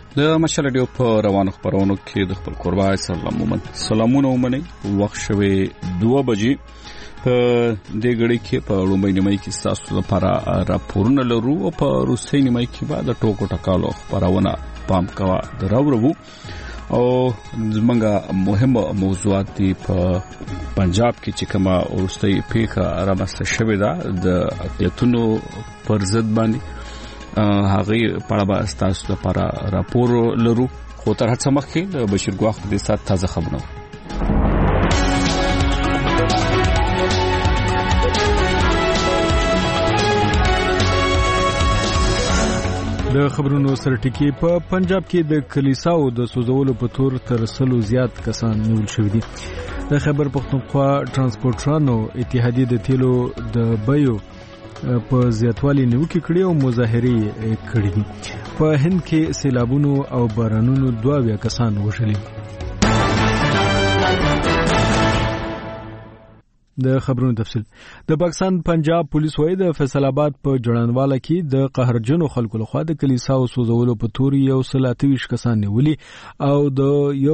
د مشال رادیو په روانو خبرونو کې د خپل قربای سلامونه ومني. وخت شوه 2 بجې په دې غړي کې په لومړی نیمه کې تاسو لپاره راپورونه لرو او په روسي نیمه کې بعد ټوکو ټکالو خبرونه پام کوا دراورو او زمونږه مهمه موضوعات دي په پنجاب کې چې کومه ورستي پیښه رامسته شوې ده د اقلیتونو پر ضد باندې هغه په اړه تاسو لپاره راپور لرو. خو تر هڅه مخکې د بشیر ګواخ د سات تازه خبرونه. د خبرونو سرټکی په پنجاب کې د کلیساو د سوزولو په تور تر 100 زیات کسان نیول شوي دي. د خیبر پختونخوا ترانسپورټرانو اتحادیه د تیلو د بیو په زیاتوالي نیوکه کړې او مظاهرې کړې دي. په هند کې سیلابونو او بارانونو 22 کسان وژلي. د خبرونو تفصیل. د پاکستان پنجاب پولیس وایي د فیصل آباد په جړانواله کې د قهرجنو خلکو لخوا د کلیساو سوزولو په تور 128 کسان نیولي او د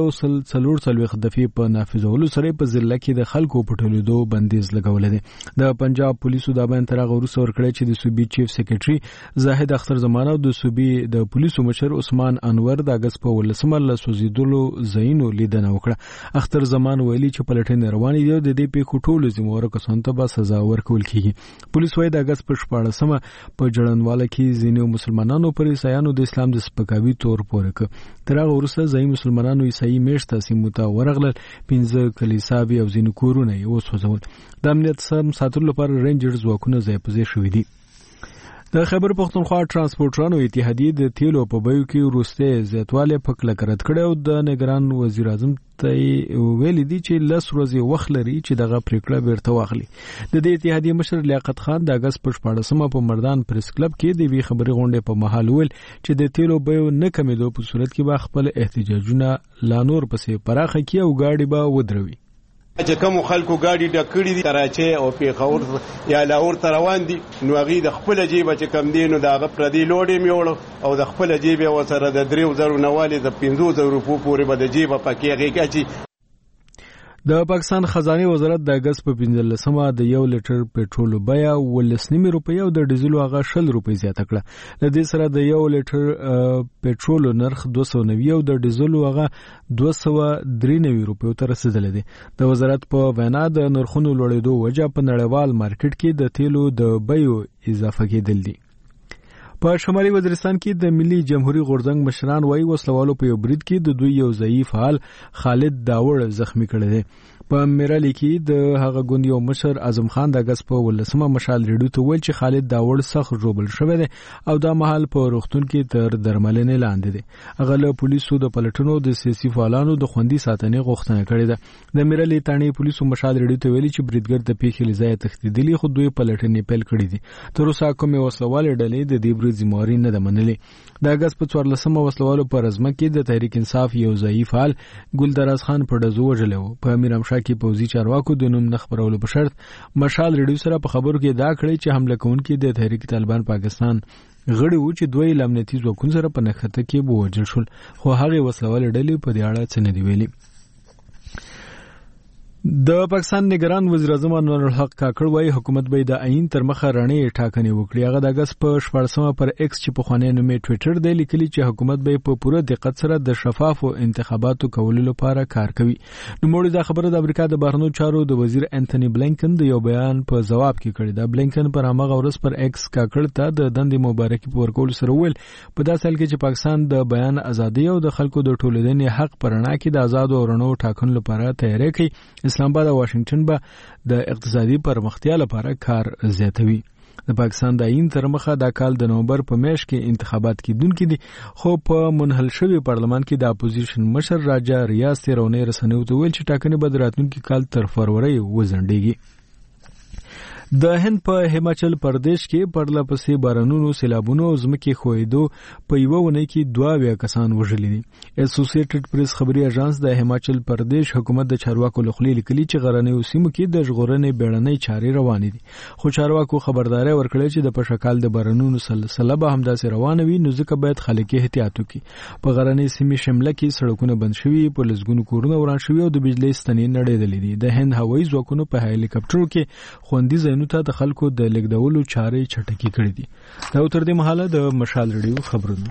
144 دفعې په نافذولو سره په ضلع کې د خلکو په ټولیدو بندیز لګولې دي. د پنجاب پولیسو دا بیان تر هغه وروسته ورکړی چې د صوبې چیف سیکریټري زاهد اختر زمانه او د صوبې د پولیسو مشر عثمان انور د اگست په 18 له سوزیدلو ځایونو لیدنه وکړه. اختر زمان ویلي چې پلټنې روانې دي او د دې پیښو ټولو ذمہوارو کسانو ته به سزا ورکول کیږي. پولیس وايي د اگست په 14مه په جړانواله کې ځینې مسلمانانو پر عیسایانو د اسلام د سپکاوي تور پورې کړ. تر هغه وروسته ځینې مسلمانانو عیسائی میشته سیمو ته ورغلل. 15 کلیساوي او ځینې کورونه یې وسوځول. د امنیت سم ساتلو لپاره رینجرز ځواکونه ځای په ځای شوي دي. د خیبر پختونخوا ترانسپورټرانو اتحادیه د تیلو په بیو کې وروسته زیاتوالی په کلکه رد کړی او د نگران وزیر اعظم ته ویلي دي چې 10 ورځې وخت لري چې دغه پریکړه بیرته واخلي. د دې اتحادیه مشر لیاقت خان د اگست په 14مه په مردان پریس کلب کې د وی خبري غونډې په محل ویل چې د تیلو بیو نه کمیدو په صورت کې به خپل احتجاجونه لا نور پسې پراخه کړي او گاډي به ودروي. چې کوم خلکو گاډي ډکړي دي کراچي او پیښور یا لاهور ته روان دي نو هغه د خپل جیب چې کم دي نو دغه پردي لوډي میوړ او د خپل جیب وسره د 3000 نوالي د 5000 روپو پورې به د جیب پکې هغه چې د پاکستان خزانه وزارت د اگست په 15مه د 1 لیټر پټرول بیه 19 روپۍ او د ډیزل هغه 60 روپۍ زیاته کړه. د دې سره د 1 لیټر پټرول نرخ 290 او د ډیزل هغه 293 روپۍ ته رسیدلی دی. د وزارت په وینا د نرخونو لوړېدو وجه په نړیوال مارکیټ کې د تیلو د بیو اضافه کېدل دي. په شمالي وزیرستان کې د ملي جمهوریت غورځنګ مشران وايي وسلوالو په یو برید کې د دوی یو ضعیف فعال خالد داوړ زخمی کړی دی. په میرالی کې د هغه ګوند یو مشر اعظم خان د اگست په 18مه مشال ریډیو ته ویل چې خالد داوړ سخت ژوبل شوی دی او دا مهال په روغتون کې تر درملنې لاندې دی. هغه له پولیسو د پلټنو د سیاسي فعالانو د خوندي ساتنې غوښتنه کړې ده. د میرالی تانې پولیسو مشال ریډیو ته ویلي چې بریدګر د پیښې لځای تښتېدلی خو دوی پلټنې پیل کړې دي. تر اوسه کومې وسلوالې ډلې د دې برید ذمہواري نه ده منلې. د اگست په 14مه وسلوالو په رزمه کې د تحریک انصاف یو ضعیف فعال ګلدراز خان په ډزو وژلی و. په میرامشاه کې پوځي چارواکو د نوم نه خبرولو په شرط مشال ریډیو سره په خبرو کې دا کړی چې حمله کوونکي د تحریک طالبان پاکستان غړي وو چې دوی امنیتي ځواکونو سره په نښته کې ووژل شول خو هغه وسلوال ډلې په دې اړه څه نه دی ویلي. د پاکستان نگران وزیر اعظم انور الحق کاکړ وايي حکومت به د عین تر مخه رڼې ټاکنې وکړي. هغه د اگست په 14مه پر ایکس چې په خوانې نومې ټویټر دی لیکلي چې حکومت به په پوره دقت سره د شفافو انتخاباتو کولو لپاره کار کوي. نو موږ دا خبره د امریکا د بهرنیو چارو د وزیر انټونی بلینکن د یو بیان په جواب کې کړې ده. بلینکن پر هغه ورځ پر ایکس کاکړ ته د دندې مبارکي په ورکول سره ویل په داسې حال کې چې پاکستان د بیان ازادي او د خلکو د ټولنې حق پرنا کې د آزاد او رڼو ټاکنو لپاره تیاری کوي. اسلام آباد او واشنگټن به د اقتصادي پرمختیا لپاره کار زیاتوي. د پاکستان د عین تر مخه د کال د نومبر په میاشت کې انتخابات کېدونکي دي خو په منحل شوی پارلمان کې د اپوزیشن مشر راجا ریاض تیرونې رسنیو ته ویل چې ټاکنې به د راتلونکي کال تر فروری وځنډېږي. د هند په هیماچل پردیش کې پرله پسې بارانونو سیلابونو ځمکې خویدو په یوه ونې کې 22 کسان وژلي دي. اسوسییټډ پریس خبري اژانس د هیماچل پردیش حکومت د چارواکو لخوا لیکلي چې غرنیو سیمو کې د ژغورنې بیړنۍ چارې روانې دي. خو چارواکو خبرداري ورکړې چې د پشکال د بارانونو سلسله به همداسې روانه وي، نو ځکه باید خلک احتیاط وکړي. په غرنۍ سیمې شمله کې سړکونه بند شوي، په لسګونو کورونه وران شوي او د بجلی ستنې نړېدلې دي. د هند هوایي ځواکونو په هلیکاپټرو کې خوندي ځایونو ته د خلکو د لیږدولو چارې چټکې کړې دي. دا تر دې مهاله د مشال رادیو خبرونه.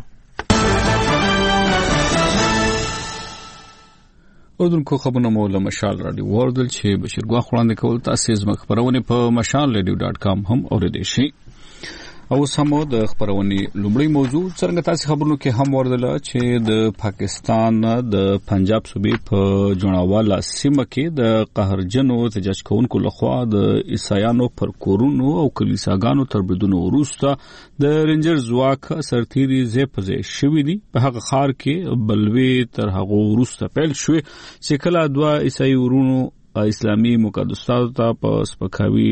اردوونکو خبرونه مو له مشال رادیو وردل چې بشیر ګواخ وړاندې کول. تاسو زما خبرونه په mashalradio.com هم اوریدئ شئ. او سمو د خبرونې لومړی موضوع څنګه تاسو خبرونو کې هم وردل چې د پاکستان د پنجاب صوبې په جوړاواله سیمه کې د قهرجنو احتجاج کوونکو لخوا د عیسایانو پر کورونو او کلیساګانو تربیدونو وروسته د رینجر ځواک سرتیري زیپزه شوې دي. په هغه خار کې بلوي تر هغه وروسته پیل شوې چې کله دوه عیسائی ورونو اسلامي مقدساتو ته په سپکاوي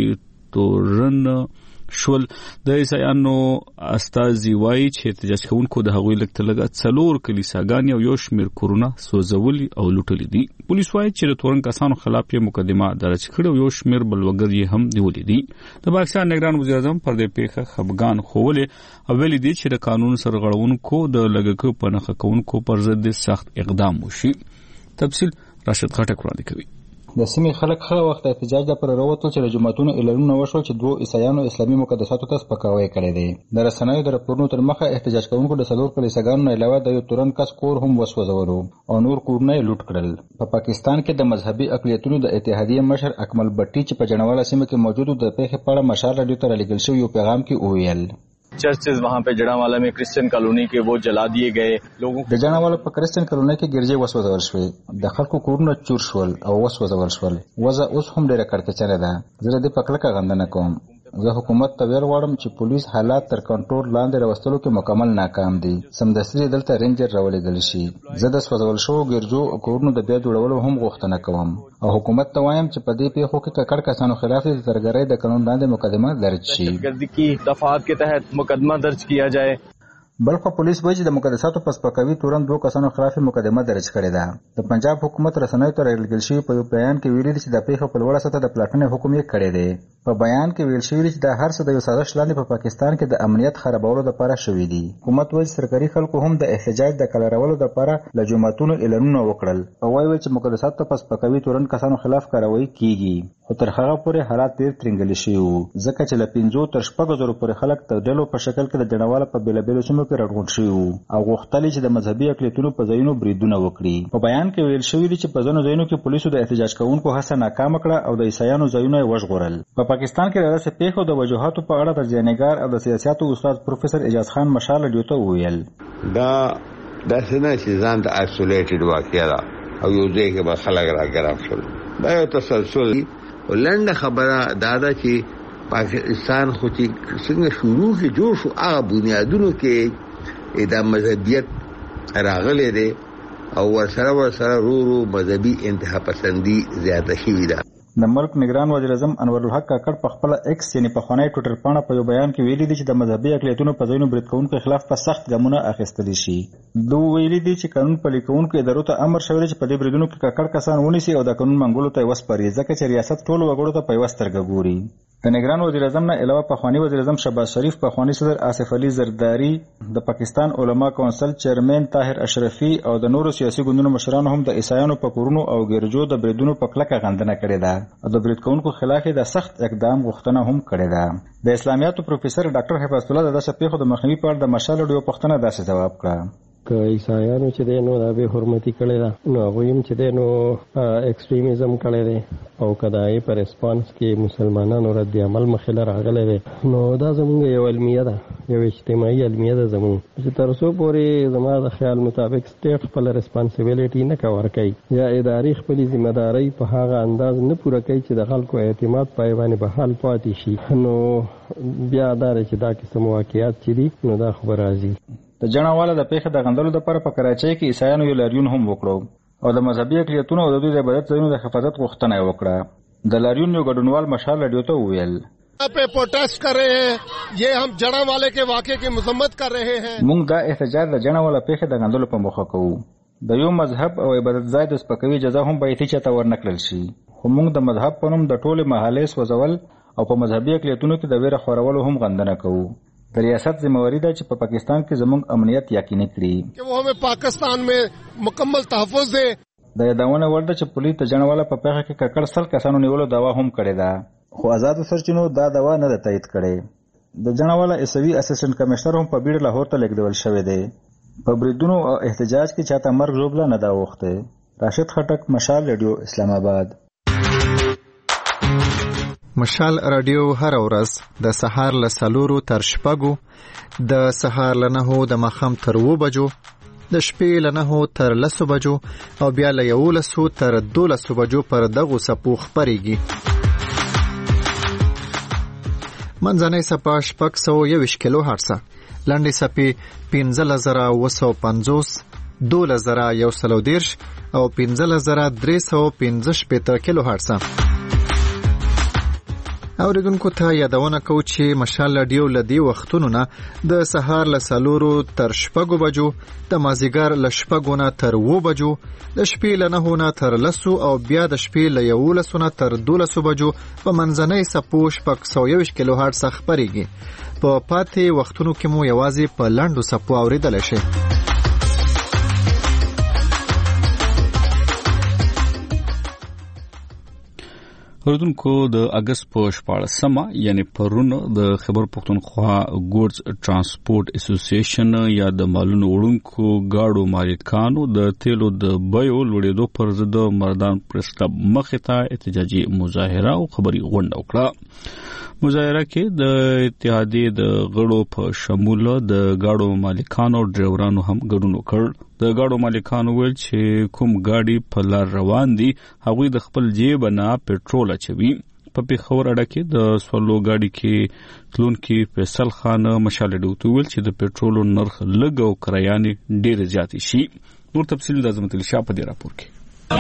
تورن شول. د عیسایانو استازي وایي چې احتجاج کوونکو د هغوی لګتلګه 4 کلیساګانې او یو شمېر کورونه سوځولي او لوټلي دي. پولیس وایي چې د تورن کسانو خلاف یې مقدمه درج کړې او یو شمېر بلوګر یې هم نیولي دي. د پاکستان نگران وزیر اعظم پر دې پیښه خفګان ښوولې او ویلي دي چې د قانون سرغړونکو د لګښت په نښه کوونکو پر ضد سخت اقدام وشي. تفصیل راشد خټک وړاندې کوي. د سیمې خلک هغه وخت احتجاج لپاره راووتل چې د جوماتونو اعلانونه وشول چې 2 عیسایانو اسلامي مقدساتو ته سپکاوی کړی دی. د رسنیو د راپورونو تر مخه احتجاج کوونکو د 4 کلیساګانو نه علاوه د یو تورن کس کور هم وسوځولو او نور کورونه لوټ کړل. په پاکستان کې د مذهبي اقلیتونو د اتحادیې مشر اکمل بټي چې په جنواله سیمه کې موجود د پیښې په اړه مشال رادیو ته رالیږل شوی یو پیغام کې وویل चर्चेज वहाँ पे जड़ावाला में क्रिश्चियन कॉलोनी के वो जला दिए गए. लोगों د جړاواله په क्रिश्चियन کالوني کې ګرځي وسوځول شوې، د خلکو کورونه چور شول او وسوځول شول. وضع اوس هم ډیره کړکېچنه ده. زه د پکړه غندنه کوم. زه حکومت ته ویل غواړم چې پولیس حالات تر کنټرول لاندې راوستلو کې مکمل ناکام دي. سمدستي دلته رینجر راولېږل شي. زه د سوځول شوو ګرځو او کورونو د بیا جوړولو هم غوښتنه کوم او حکومت ته وایم چې په دې پیښو کې ککړ کسانو خلاف د ترګرۍ د قانون لاندې مقدمه درج شي. ګردی دفعات के तहत मुकदमा दर्ज किया जाए. بلخ پولیس وایي چې د مقدساتو په سپکاوي تورن 2 کسانو خلاف مقدمه درج کړې ده. د پنجاب حکومت رسنیو ته رالیږل شوی په یو بیان کې ویلي چې د پیښو په لوړه سطح د پلاټنې حکم یې کړی دی. په بیان کې ویل شوی چې د هر څه د یو سازش لاندې په پاکستان کې د امنیت خرابولو لپاره شوی دی. حکومت وایي سرکاري خلکو هم د احتجاج د کلارولو لپاره له جماعتونو اعلانونه وکړل او وایي چې مقدساتو په سپکاوي تورن کسانو خلاف کاروایی کیږي. خو تر هغه پورې حالات ډېر ترنګلي شوي وو ځکه چې له 5 تر 6 زره پورې خلک د ډلو په شکل کې د جنواله په بیلابیلو سیمو کې راټول شوي وو او غوښتل چې د مذهبي اقلیتونو په ځایونو بریدونه وکړي. په بیان کې ویل شوی دی چې په ځینو ځایونو کې پولیسو د احتجاج کوونکو هڅه ناکامه کړه او د عیسایانو ځایونه یې وژغورل. په پاکستان کې د داسې پیښو د وجوهاتو په اړه د ځانګړي او د سیاستو استاد پروفیسور اجاز خان مشال رادیو ته وویل دا داسې نه چې ځان ته آیسولیټډ واقعه ده او یو ځای کې به خلک راګرام شول. دا یو تسلسل ولنډه خبره دا ده چې پاکستان خو چې څنګه شروع کې جوړ شو هغه بنیادونو کې دا مذهبیت راغلی دی او ورسره رو مذهبي انتها پسندي زیاته شوې ده. د ملک نگران وزیر اعظم انور الحق کاکړ په خپل ایکس یعنی په خوانی ټویټر پاڼه په یو بیان کې ویلي دي چې د مذهبي اقلیتونو په ځینو برید کوونکو خلاف په سخت ګامونه اخیستل شي. دوی ویلي دي چې قانون پلي کوونکو ادارو ته امر شوی چې په دې بریدونو کې کاکړ کسان ونیسي او د قانون منګولو ته وسپاري ځکه چې ریاست ټولو وګړو ته په یوه سترګه ګوري. د نگران وزیر اعظم نه علاوه په خوانی وزیر اعظم شهباز شریف، په خوانی صدر آصف علي زرداری، د پاکستان علما کونسل چیرمن طاهر اشرفي او د نورو سیاسي ګوندونو مشرانو هم د عیسایانو په کورونو او ګرجو د بریدونو په کلکه غندنه کړې ده او د برید کوونکو خلاف د سخت اقدام غوښتنه هم کړې ده. د اسلامیاتو پروفیسور ډاکټر حفاظ الله د داسې پیښو د مخنیوي په اړه د مشال رادیو پوښتنه داسې جواب کړه که عیسایانو چې دی نو دا به حرمتي کړی ده نو هغوی هم چې دی نو ایکسټریمیزم کړی دی او که د هغې په ریسپانس کې مسلمانانو رد عمل مخې راغلی دی نو دا زمونږ یو علمیه ده، یو اجتماعي علمیه ده زمونږ چې تر څو پورې زما د خیال مطابق سټیټ خپل ریسپانسیبلیټي نه کور کوي یا ادارې خپلې ذمهدارۍ په هغه انداز نه پوره کوي چې د خلکو اعتماد پای باندې به حال پاتې شي نو بیا دا چې دا قسم واقعیات چې دي نو دا خو به راځي. د جنواله د پیښې د غندلو لپاره په کراچۍ کې عیسایانو یو لاریون هم وکړو او د مذهبي اقلیتونو او د دوی د عبادت ځایونو د حفاظت غوښتنه یې وکړه. د لاریون یو ګډونوال مشال رادیو ته وویل पे प्रोटेस्ट कर रहे हैं, ये हम जड़ावाले के वाक़े की मजम्मत कर रहे हैं। موږ دا احتجاج د جړاواله پیښې د غندلو په موخه کوو. د یو مذهب او عبادت ځای د سپکوي جزا هم باید هیڅ چاته ورنکړل شي. خو موږ د مذهب په نوم د ټولې محلې سوځول او په مذهبي اقلیتونو کې د ویره خورولو هم غندنه کوو. د ریاست ذمہواری ده چې په پاکستان کې زموږ امنیت یقیني کړي कि वो हमें पाकिस्तान में मुकम्मल तहफ़्फ़ुज़ दे. د یادونه وړ ده چې پولیس د جړاواله په پیښه کې ککړ 100 کسانو نیولو دعوا هم کړې ده، خو آزادو سرچینو دا دعوا نه ده تایید کړې. د جړاواله اسوي اسسټنټ کمشنر هم په بیړه لاهور ته لیږدول شوی دی. په بریدونو او احتجاج کې چاته مرګ ژوبله نه دا وخته. راشد خټک، مشال ریډیو، اسلام آباد. مشال رادیو هر ورځ د سهار له 4 تر 6، د سهار له 9 د ماښام تر 2 بجو، د شپې له 9 تر 10 بجو او بیا له 11 تر 12 بجو پر دغو څپو خپرېږي. منځنۍ څپه 621 کیلو هرتز، لنډې څپې 15950، 12130 او 15315 کیلو هرتز. اوریدونکو ته یادونه کوو چې مشال رادیو له دې وختونو نه د سهار له 4 تر 6 بجو، د مازیګر له 6 نه تر 2 بجو، د شپې له 9 نه تر 10 او بیا د شپې له 11 نه تر 12 بجو په منځنۍ څپو 621 کیلو هرتز خپرېږي. په پاتې وختونو کې مو یوازې په لنډو څپو اوریدلی شي. اوریدونکو د اگست په 14 یعنی پرون د خیبر پختونخوا ګوډز ترانسپورت اسوسییشن یا د مالونو وړونکو گاډو مالکانو د تیلو د بیو لوړېدو پر ضد مردان پریس کلب مخې ته احتجاجي مظاهره او خبري غونډه وکړه. مظاهره کې د اتحادیې د غړو په شمول د گاډو مالکانو او ډرایورانو هم ګډون وکړ. د گاډو مالکانو ویل چې کوم گاډي په لار روان دي هغوی د خپل جیب نه پټرول اچوي. په پیښور اډه کې د سوالو گاډي کې تلونکي فیصل خان مشال ډوتو ویل چې د پټرولو نرخ لږ او کرایانې ډېر زیات شي. نور تفصیل د عظمت الشاه په دې راپور کې.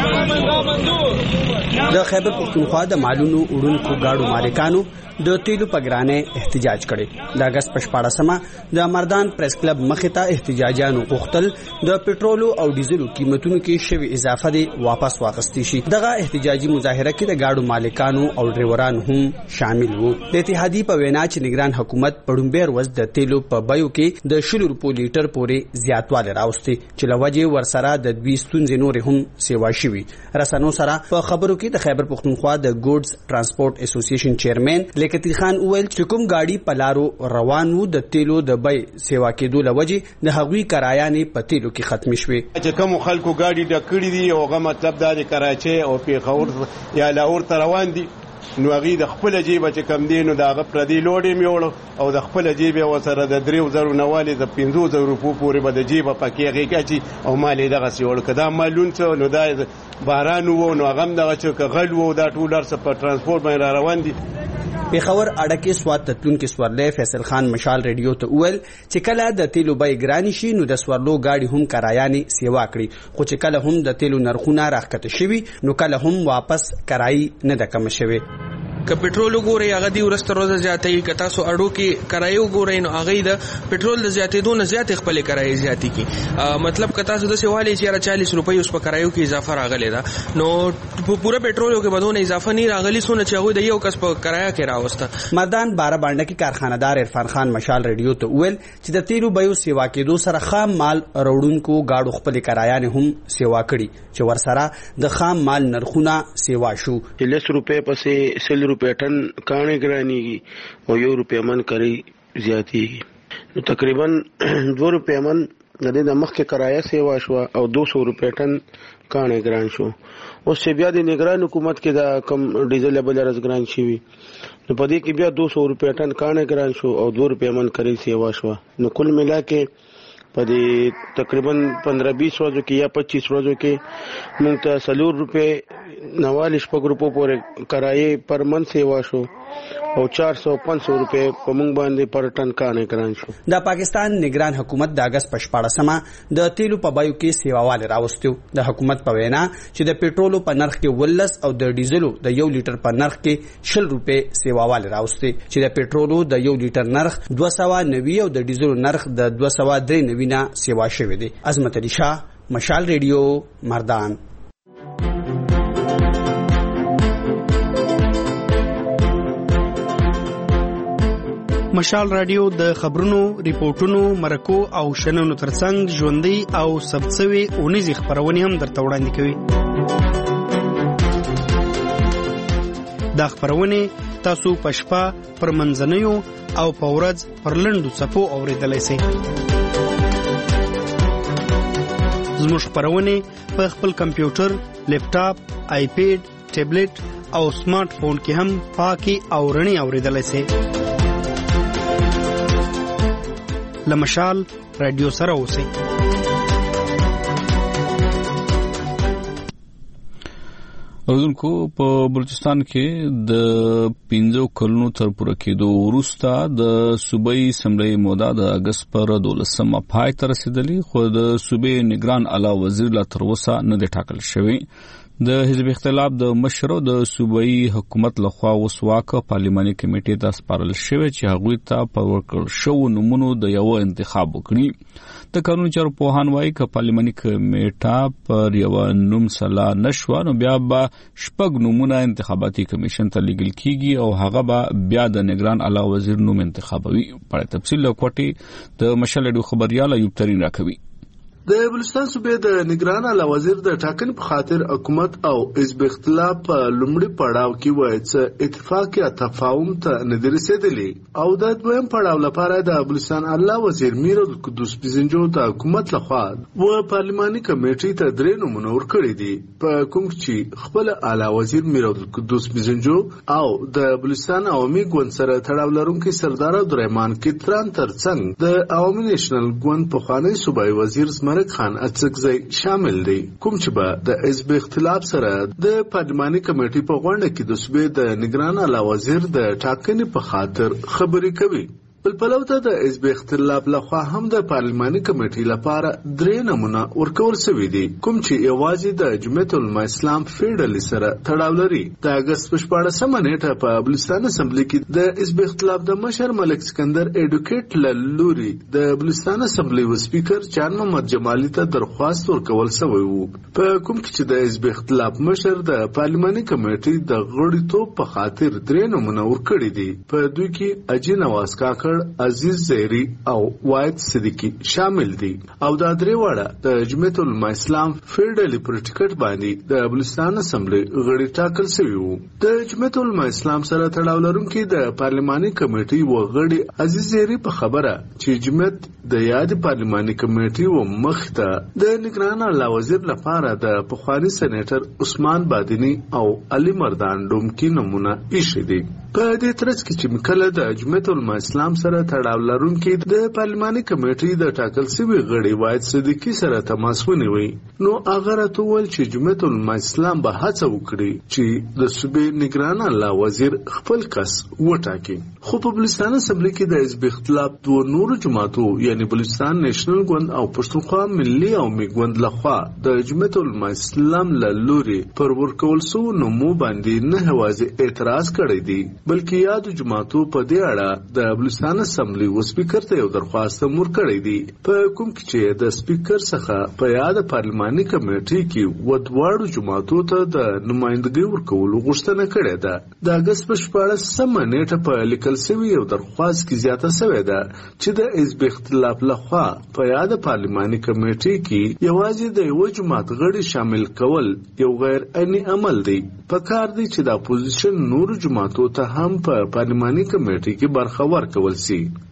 د خیبر پختونخوا د مالونو وړونکو گاډو مالکانو د تیلو په ګرانۍ احتجاج کړي. د اگست په 14 د مردان پریس کلب مخې ته احتجاجیانو غوښتل د پټرولو او ډیزلو قیمتونو کې شوی اضافه دی واپس واخیستل شي. دغه احتجاجي مظاهره کې د گاډو مالکانو او ډرایورانو هم شامل وو. د اتحادیې په وینا چې نگران حکومت په ډومبیر ورځ د تیلو په بیو کې د 100 روپو لیټر پورې زیاتوالی راوستي چې لوجه ورسره د 20 ستونزې نور هم سیوا شوي. رسنو سره په خبرو کې د خیبر پختونخوا د ګوډز ترانسپورت اسوسییشن چیرمن لیاقت خان وویل چې کوم گاډي په لارو روان وو د تیلو د بای سیوا کېدو لوجه د هغوی کرایانې په تیلو کې ختم شوي. چې کوم خلکو گاډي ډکړي دي او هغه مطلب دا د کراچۍ او پیښور یا لاهور ته روان دي نو هغه د خپل جیب چې کم دي نو دا هغه پردي لوډي میوړ او د خپل جیب وسره د 3000 نوالي د 5000 روپو پورې به د جیب پکې غیږي او مالې دغه سیول کدا مالون څو نو دا باران وو نو هغه دغه چې غل وو دا ټول لار په ترانسپورت باندې روان دي. پیښور اډه کې سواد تتونکو سوارلې فیصل خان مشال ریډیو ته وویل چې کله د تیلو بای ګرانی شي نو د سوارلو گاډي هم کرایانې سیوا کړي، خو چې کله هم د تیلو نرخونه راکته شوي نو کله هم واپس کرای نه د کم شوي. که پټرول وګورئ هغه دی ورسته روزه زیاتې کتا سو اډو کې کرایه وګورئ نو هغه د پټرول د زیاتېدو نه زیات خپل کرایه زیاتې کی مطلب کتا سو د سیوالي چې 40 روپۍ اوس په کرایو کې اضافه راغلی دا نو پوره پټرول کې بدون اضافه نه راغلی سونه چې هغه د یو کس په کرایه کې راوسته. مردان بار باندې کې کارخانه‌دار عرفان خان مشال ریډیو ته ویل چې د تیلو بیو سیوا کېدو سره خام مال وروړونکو گاډو خپل کرایه نه هم سیوا کړي چې ورسره د خام مال نرخونه سیوا شو. 10 روپۍ پسې 100 روپۍ ټن کانه ګرانیږي او 1 روپۍ من کری زیاتیږي نو تقریبا 2 روپۍ من د مخکې کرایه سیوا شو او 200 روپۍ ټن کانه ګران شو. اوس بیا د نگران حکومت کې دا کم ډیزل بل ارزګران شي نو په دې کې بیا 200 روپۍ ټن کانه ګران شو او 2 روپۍ من کری سیوا شو. نو کل ملا کې په دې تقریبا 15-20 ورځو کې یا 25 ورځو کې موږ ته 4 روپۍ 49 روپو پورې کرایه پر من سیوا شو او 400-500 روپے په مونږ باندې پر ټن کانې ګران شو. د پاکستان نگران حکومت د اگست په 14مه د تیلو په بایو کې سیواواله راوستو. د حکومت په وینا چې د پېټرولو په نرخ کې 12 او د ډیزلو د 1 لیټر په نرخ کې 20 روپے سیواواله راوستي چې د پېټرولو د 1 لیټر نرخ 290 او د ډیزلو نرخ د 293 نه سیوا شوی دی. عظمت علي شاه، مشال ریډیو، مردان. مشال رادیو د خبرونو، ریپورتونو، مرکو او شننو ترڅنګ ژوندۍ او ثبتسوي اونیزي خبرونه هم درته وړاندې کوي. دا خبرونه تاسو په شپه، پر منځنیو او په ورځ پر لنډو څپو اوریدلای شئ. زموږ خبرونه په خپل کمپیوټر، لیپټاپ، آیپیډ، ټابلیټ او سمارټ فون کې هم پاکي او رڼي اوریدلای شئ. لمشال رادیو سره اوسئ. اوردونکو په بلوچستان کې د 15 کلونو تر پوره کېدو وروسته د صوبایي اسمبلی موده د اگست پر 12مه پای ته رسیدلی، خو د صوبې نگران اعلی وزیر لا تر اوسه نه دی ټاکل شوی. د حزب اختلاف د مشرو د صوبایي حکومت لخوا وسواک پارلماني کمیټې ته سپارل شوی چې هغوی ته په ورکړل شوو نومونو د یو انتخاب وکړي. د قانون چارو پوهان وایي که پارلماني کمیټه پر یو نوم سلا نشوه نو بیا به 6 نومونه انتخاباتي کمیشن ته لیږل کیږي او هغه به بیا د نگران اعلی وزیر نوم انتخابوي. په تفصیل له کوټې د مشال ریډیو خبريال ایوب ترین راکوي. د بلوچستان صوبې د نگران اعلی وزیر د ټاکنې په خاطر حکومت او حزب اختلاف په لومړي پړاو کې وایي چې اتفاق یا تفاهم ته نه دی رسېدلی او د دویم پړاو لپاره د بلوچستان اعلی وزیر میر القدوس بزنجو د حکومت لخوا و پارلماني کمیټې ته 3 نومونه ورکړي دي، په کوم چې خپل اعلی وزیر میر القدوس بزنجو او د بلوچستان عوامي ګوند سره تړاو لرونکي سردار عبدالرحمن کتران ترڅنګ د عوامي نیشنل ګوند پخوانی صوبایي وزیر مرک خان اڅکزی شامل دي، کوم چې به د حزب اختلاف سره د پارلماني کمیټې په غونډه کې د صوبې د نگران اعلی وزیر د ټاکنې په خاطر خبرې کوي. بل پلو ته د حزب اختلاف لخوا هم د پارلماني کمیټې لپاره 3 نمونه ورکول شوي دي، کوم چې یوازې د جمعیت العلماء اسلام فیډرالي سره تړاو لري. د اگست په 14مه نیټه په بلوچستان اسمبلی کې د حزب اختلاف د مشر ملک سکندر ایډوکیټ لوري د بلوچستان اسمبلی و سپیکر جان محمد جمالي ته درخواست ورکول شوی وو، په کوم کې چې د حزب اختلاف مشر د پارلماني کمیټې د غړیتوب په خاطر 3 نمونه ورکړي دي. په دوی کې اجي نواز کاکړ، عزیز زیری او واحد صدیقی شامل دي او دا 3 واړه د جمعیت العلماء اسلام فیډرالي پر ټیکټ باندې د بلوچستان اسمبلی غړي ټاکل شوی وو. د جمعیت العلماء اسلام سره تړاو لرونکي د پارلماني کمیټې و غړي عزیز زیری په خبره چې جمعیت د یاد پارلماني کمیټې و مخ ته د نگران اعلی وزیر لپاره د پخوانی سېنیټر عثمان بادینی او علي مردان ډومکی نمونه ایښي دي. په دې ترڅ کې چې مکله د جمعیت العلماء اسلام سره تړاو لرونکي د پارلماني کمیټې د ټاکل شوي غړي واحد صدیقی سره تماس ونیوي، نو هغه راته وویل چې جمعیت العلماء اسلام به هڅه وکړي چې د صوبې نگران اعلی وزیر خپل کس وټاکي. خو په بلوچستان اسمبلی کې د حزب اختلاف 2 نورو جماعتو یعنی بلوچستان نیشنل ګوند او پښتونخوا ملي عوامي ګوند لخوا د جمعیت العلماء اسلام له لوري پر ورکول شوو نومو باندې نه یوازې اعتراض کړی دی بلکې یادو جماعتو په دې اړه د بلوچستان اسمبلی و سپیکر ته یو درخواست ورکړی دی، په کوم کې چې د سپیکر څخه په یاد پارلماني کمیټې کې و دواړو جماعتو ته د نمائندګۍ ورکولو غوښتنه کړې ده. د اگست په 14مه نیټه په لیکل شوي یو درخواست کې زیاته شوې ده چې د حزب اختلاف لخوا په یاد پارلماني کمیټې کې یوازې د یو جماعت غړي شامل کول یو غیر عیني عمل دی. پکار دی چې د اپوزیشن نورو جماعتو ته هم په پارلماني کمیټې کې برخه ورکول شي.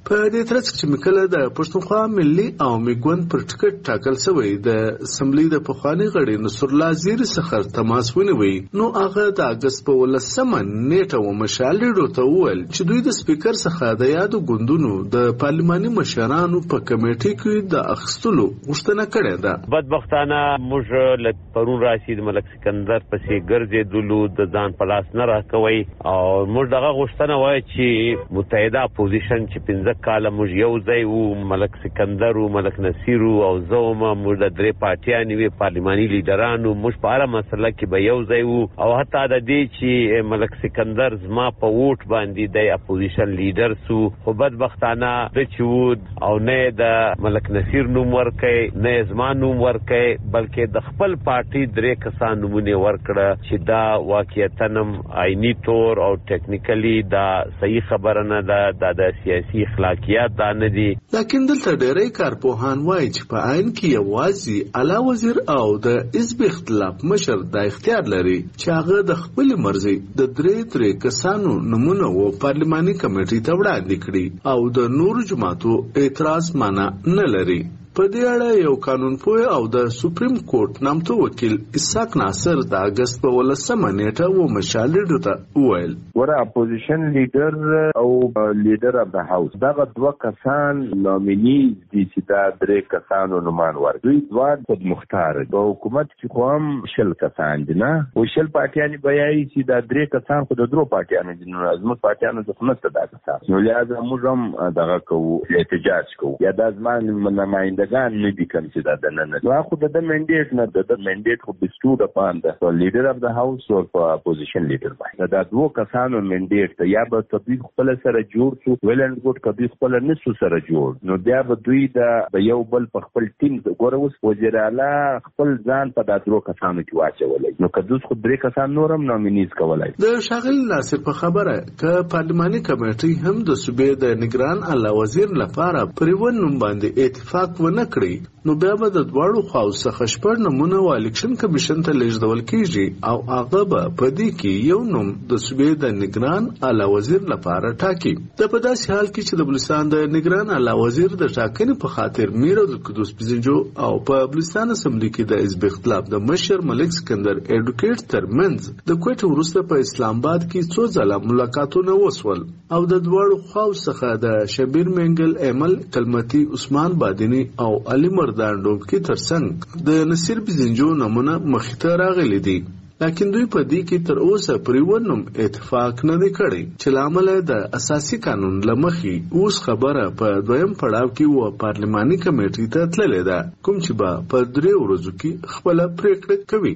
په دې ترڅ کې مکله د پښتونخوا ملي او میګوند پر ټکټ ټاکل شوی د اسمبلی د پخوانی غړي نصر الله زیری څخه تماس ونیوي نو هغه د اگست په 18 نیټه و مشال لیډو ته وویل چې دوی د سپیکر څخه د یادو ګوندونو د پارلماني مشرانو په کمیټې کې د اخستلو غوښتنه کړې ده. بدبختانه موږ له پرون راشد ملک سکندر پسې ګرځېدلو د ځان په لاس نه راکوي او موږ دغه غوښتنه وایي چې متحده اپوزیشن چې 15 کاله موږ یو ځای وو ملک سکندر او ملک نصیر او زوما موږ د درې پارټیانې وی پارلماني لیډرانو موږ په اړه مسله کې به یو ځای وو او حتی د دې چې ملک سکندر زما په ووټ باندې د اپوزیشن لیډر سو خو بدبختانه د چود او نه د ملک نصیر نوم ورکې نه زما نوم ورکې بلکې د خپل پارټي درې کسان نومونه ورکړه چې دا واقعیتنم آئینی طور او ټیکنیکلی دا صحیح خبره نه ده د سیاسي اخلاقیات دا نه دي. لکن دلته ډېری کارپوهان وایي چې په عین کې یوازې اعلی وزیر او د حزب اختلاف مشر د اختیار لري چې هغه د خپل مرزي د درې کسانو نمونه و پارلماني کمیټې ته وړاندې کړي او د نور جماعتو اعتراض معنا نه لري. په دې اړه یو قانونپوه او د سپریم کورټ نامتو وکیل اسحاق ناصر د اگست په 18 نیټه و مشال لیډر ته وویل ور اپوزیشن لیډر او لیډر اف د هاوس دا دوه کسان نومینیز دي چې دا درې کسانو نومان ور دوی دوه خود مختار د حکومت چې کوم شل کسان دي نه او شل پارټیان بیاي چې دا درې کسان خو د درو پارټیانو دي نو ازمو پارټیانو د خپل دا کسان نو لازم موږ دغه کوو احتجاج کوو یا د ځمان نماینده ګان نه دي کوم چې دا نه نو خو د منډیټ نه د منډیټ خو بستود اپان د لیډر اف د هاوس او اپوزیشن لیډر باندې دا دوه کسانو منډیټ ته یا به تطبیق خپل سره جوړ شو ویلند ګوټ کبي خپل نسو سره جوړ نو بیا به دوی د یو بل په خپل ټیم ګوره اوس وزیر اعلی خپل ځان په دا دوه کسانو کې واچولای نو کدوس خو درې کسان نورم نومینیز کولای. د شاغل ناصر په خبره ک پارلماني کمیټې هم د صوبې د نگران اعلی وزیر لپاره پریون نوم باندې اتفاق نه کړی نو بیا به د دواړو خواو څخه شپږ نمونه و الیکشن کمیشن ته لیږدول کیږي او هغه به په دې کې یو نوم د صوبې د نگران اعلی وزیر لپاره ټاکي. د په داسې حال کې چې د بلوچستان د نگران اعلی وزیر د ټاکنې په خاطر میر عبدالقدوس پزنجو او په بلوچستان اسمبلی کې د حزب اختلاف د مشر ملک سکندر ایډوکیټ ترمنځ د کوټې وروسته په اسلام آباد کې څو ځله ملاقاتونه وسول او د دواړو خواو څخه د شبیر منګل ایمل کلمتي عثمان بادینی او علي مردان ډوبکی ترڅنګ د نصیر بزنجو نمونه مخته راغلي دي لکن دوی په دې کې تر اوسه پریونم اتفاق نه دی کړی چې لامل د اساسي قانون لمخي اوس خبره په دویم پړاو کې و پارلماني کمیټې ته تللې ده کوم چې په 3 ورځو کې خپل پریکړه کوي.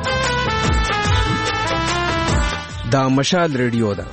دا مشال ریډیو ده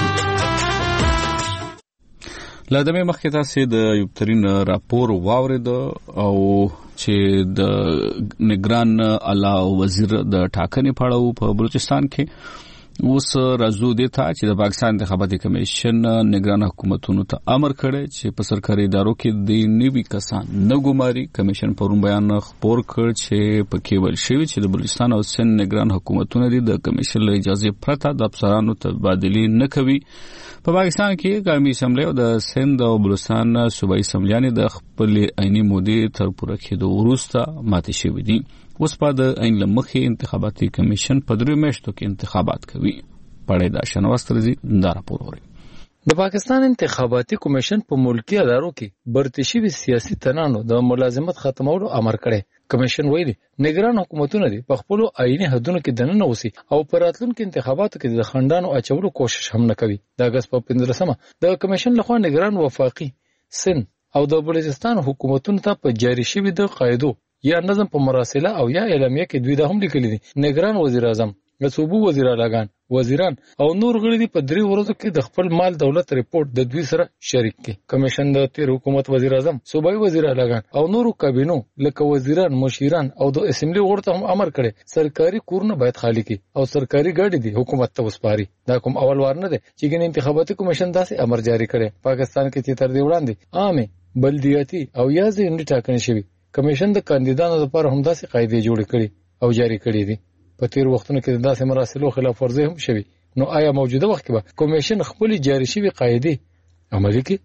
لادمه مخکې تاسو د یو ترين راپور واورید او چې د نگران اعلی وزیر د ټاکنې پړاو په بلوچستان کې اوس راځو دي چې د پاکستان انتخاباتي کمیشن نگران حکومتونو ته امر کړی چې په سرکاري ادارو کې د نیوي کسان نه ګماري. کمیشن پرون بیان خبر کړ چې په کې ویل شوی چې د بلوچستان او سند نگران حکومتونه د کمیشن له اجازه پرته د افسرانو تبادله نه کوي. په پاکستان کې قومي اسمبلی او د سند او بلوچستان صوبایي اسمبلیانې د خپل عیني مودې تر پوره کېدو وروسته ماتې شوې دي. اوس په د عین لمخې انتخاباتي کمیشن په 3 میاشتو کې انتخابات کوي. پړې دا شنواسترزي دا راپور وري. د پاکستان انتخاباتي کمیشن په ملکی ادارو کې برتشي سیاسي تنانو د ملازمت ختمولو امر کړی. کمیشن ویلي نگران حکومتونه دي په خپل عیني حدونو کې دننه وسی او پر راتلونکو انتخاباتو کې د خندانو اچولو کوشش هم نه کوي. د اگست په 15مه د کمیشن لخوا نگران وفاقي سند او د بلوچستان حکومتونو ته په جاری شوی د قاعدو یا نظم په مراسله او یا اعلامیه کې دوی د هم لیکلي دي نگران وزیر اعظم د صوبو وزیر اعلیګان وزیران او نور غړي دي په 3 ورځو کې د خپل مال دولت ریپورت د دوی سره شریک کړي. کمیشن د تیر حکومت وزیر اعظم صوبایي وزیر اعلیګان او نورو کابینو لکه وزیران مشیران او د اسمبلی غړو ته هم امر کړي سرکاري کورونه باید خالی کړي او سرکاري ګاډي دي حکومت ته وسپاري. دا کوم اول وار نه دی چې ګن انتخاباتي کمیشن داسې امر جاری کړي. پاکستان کې چې تر دې وړاندې عامه بلدیاتي او یا ځینې ټاکنې شوی کمیشن د کاندیدانو لپاره هم داسې قاعده جوړ کړي او جاری کړي دي. په تیر وختونو کې داسې مراسلو خلاف ورزي هم شوی. نو آیا موجوده وخت کې به کمیشن خپل جاری شوی قاعده عملي کړي؟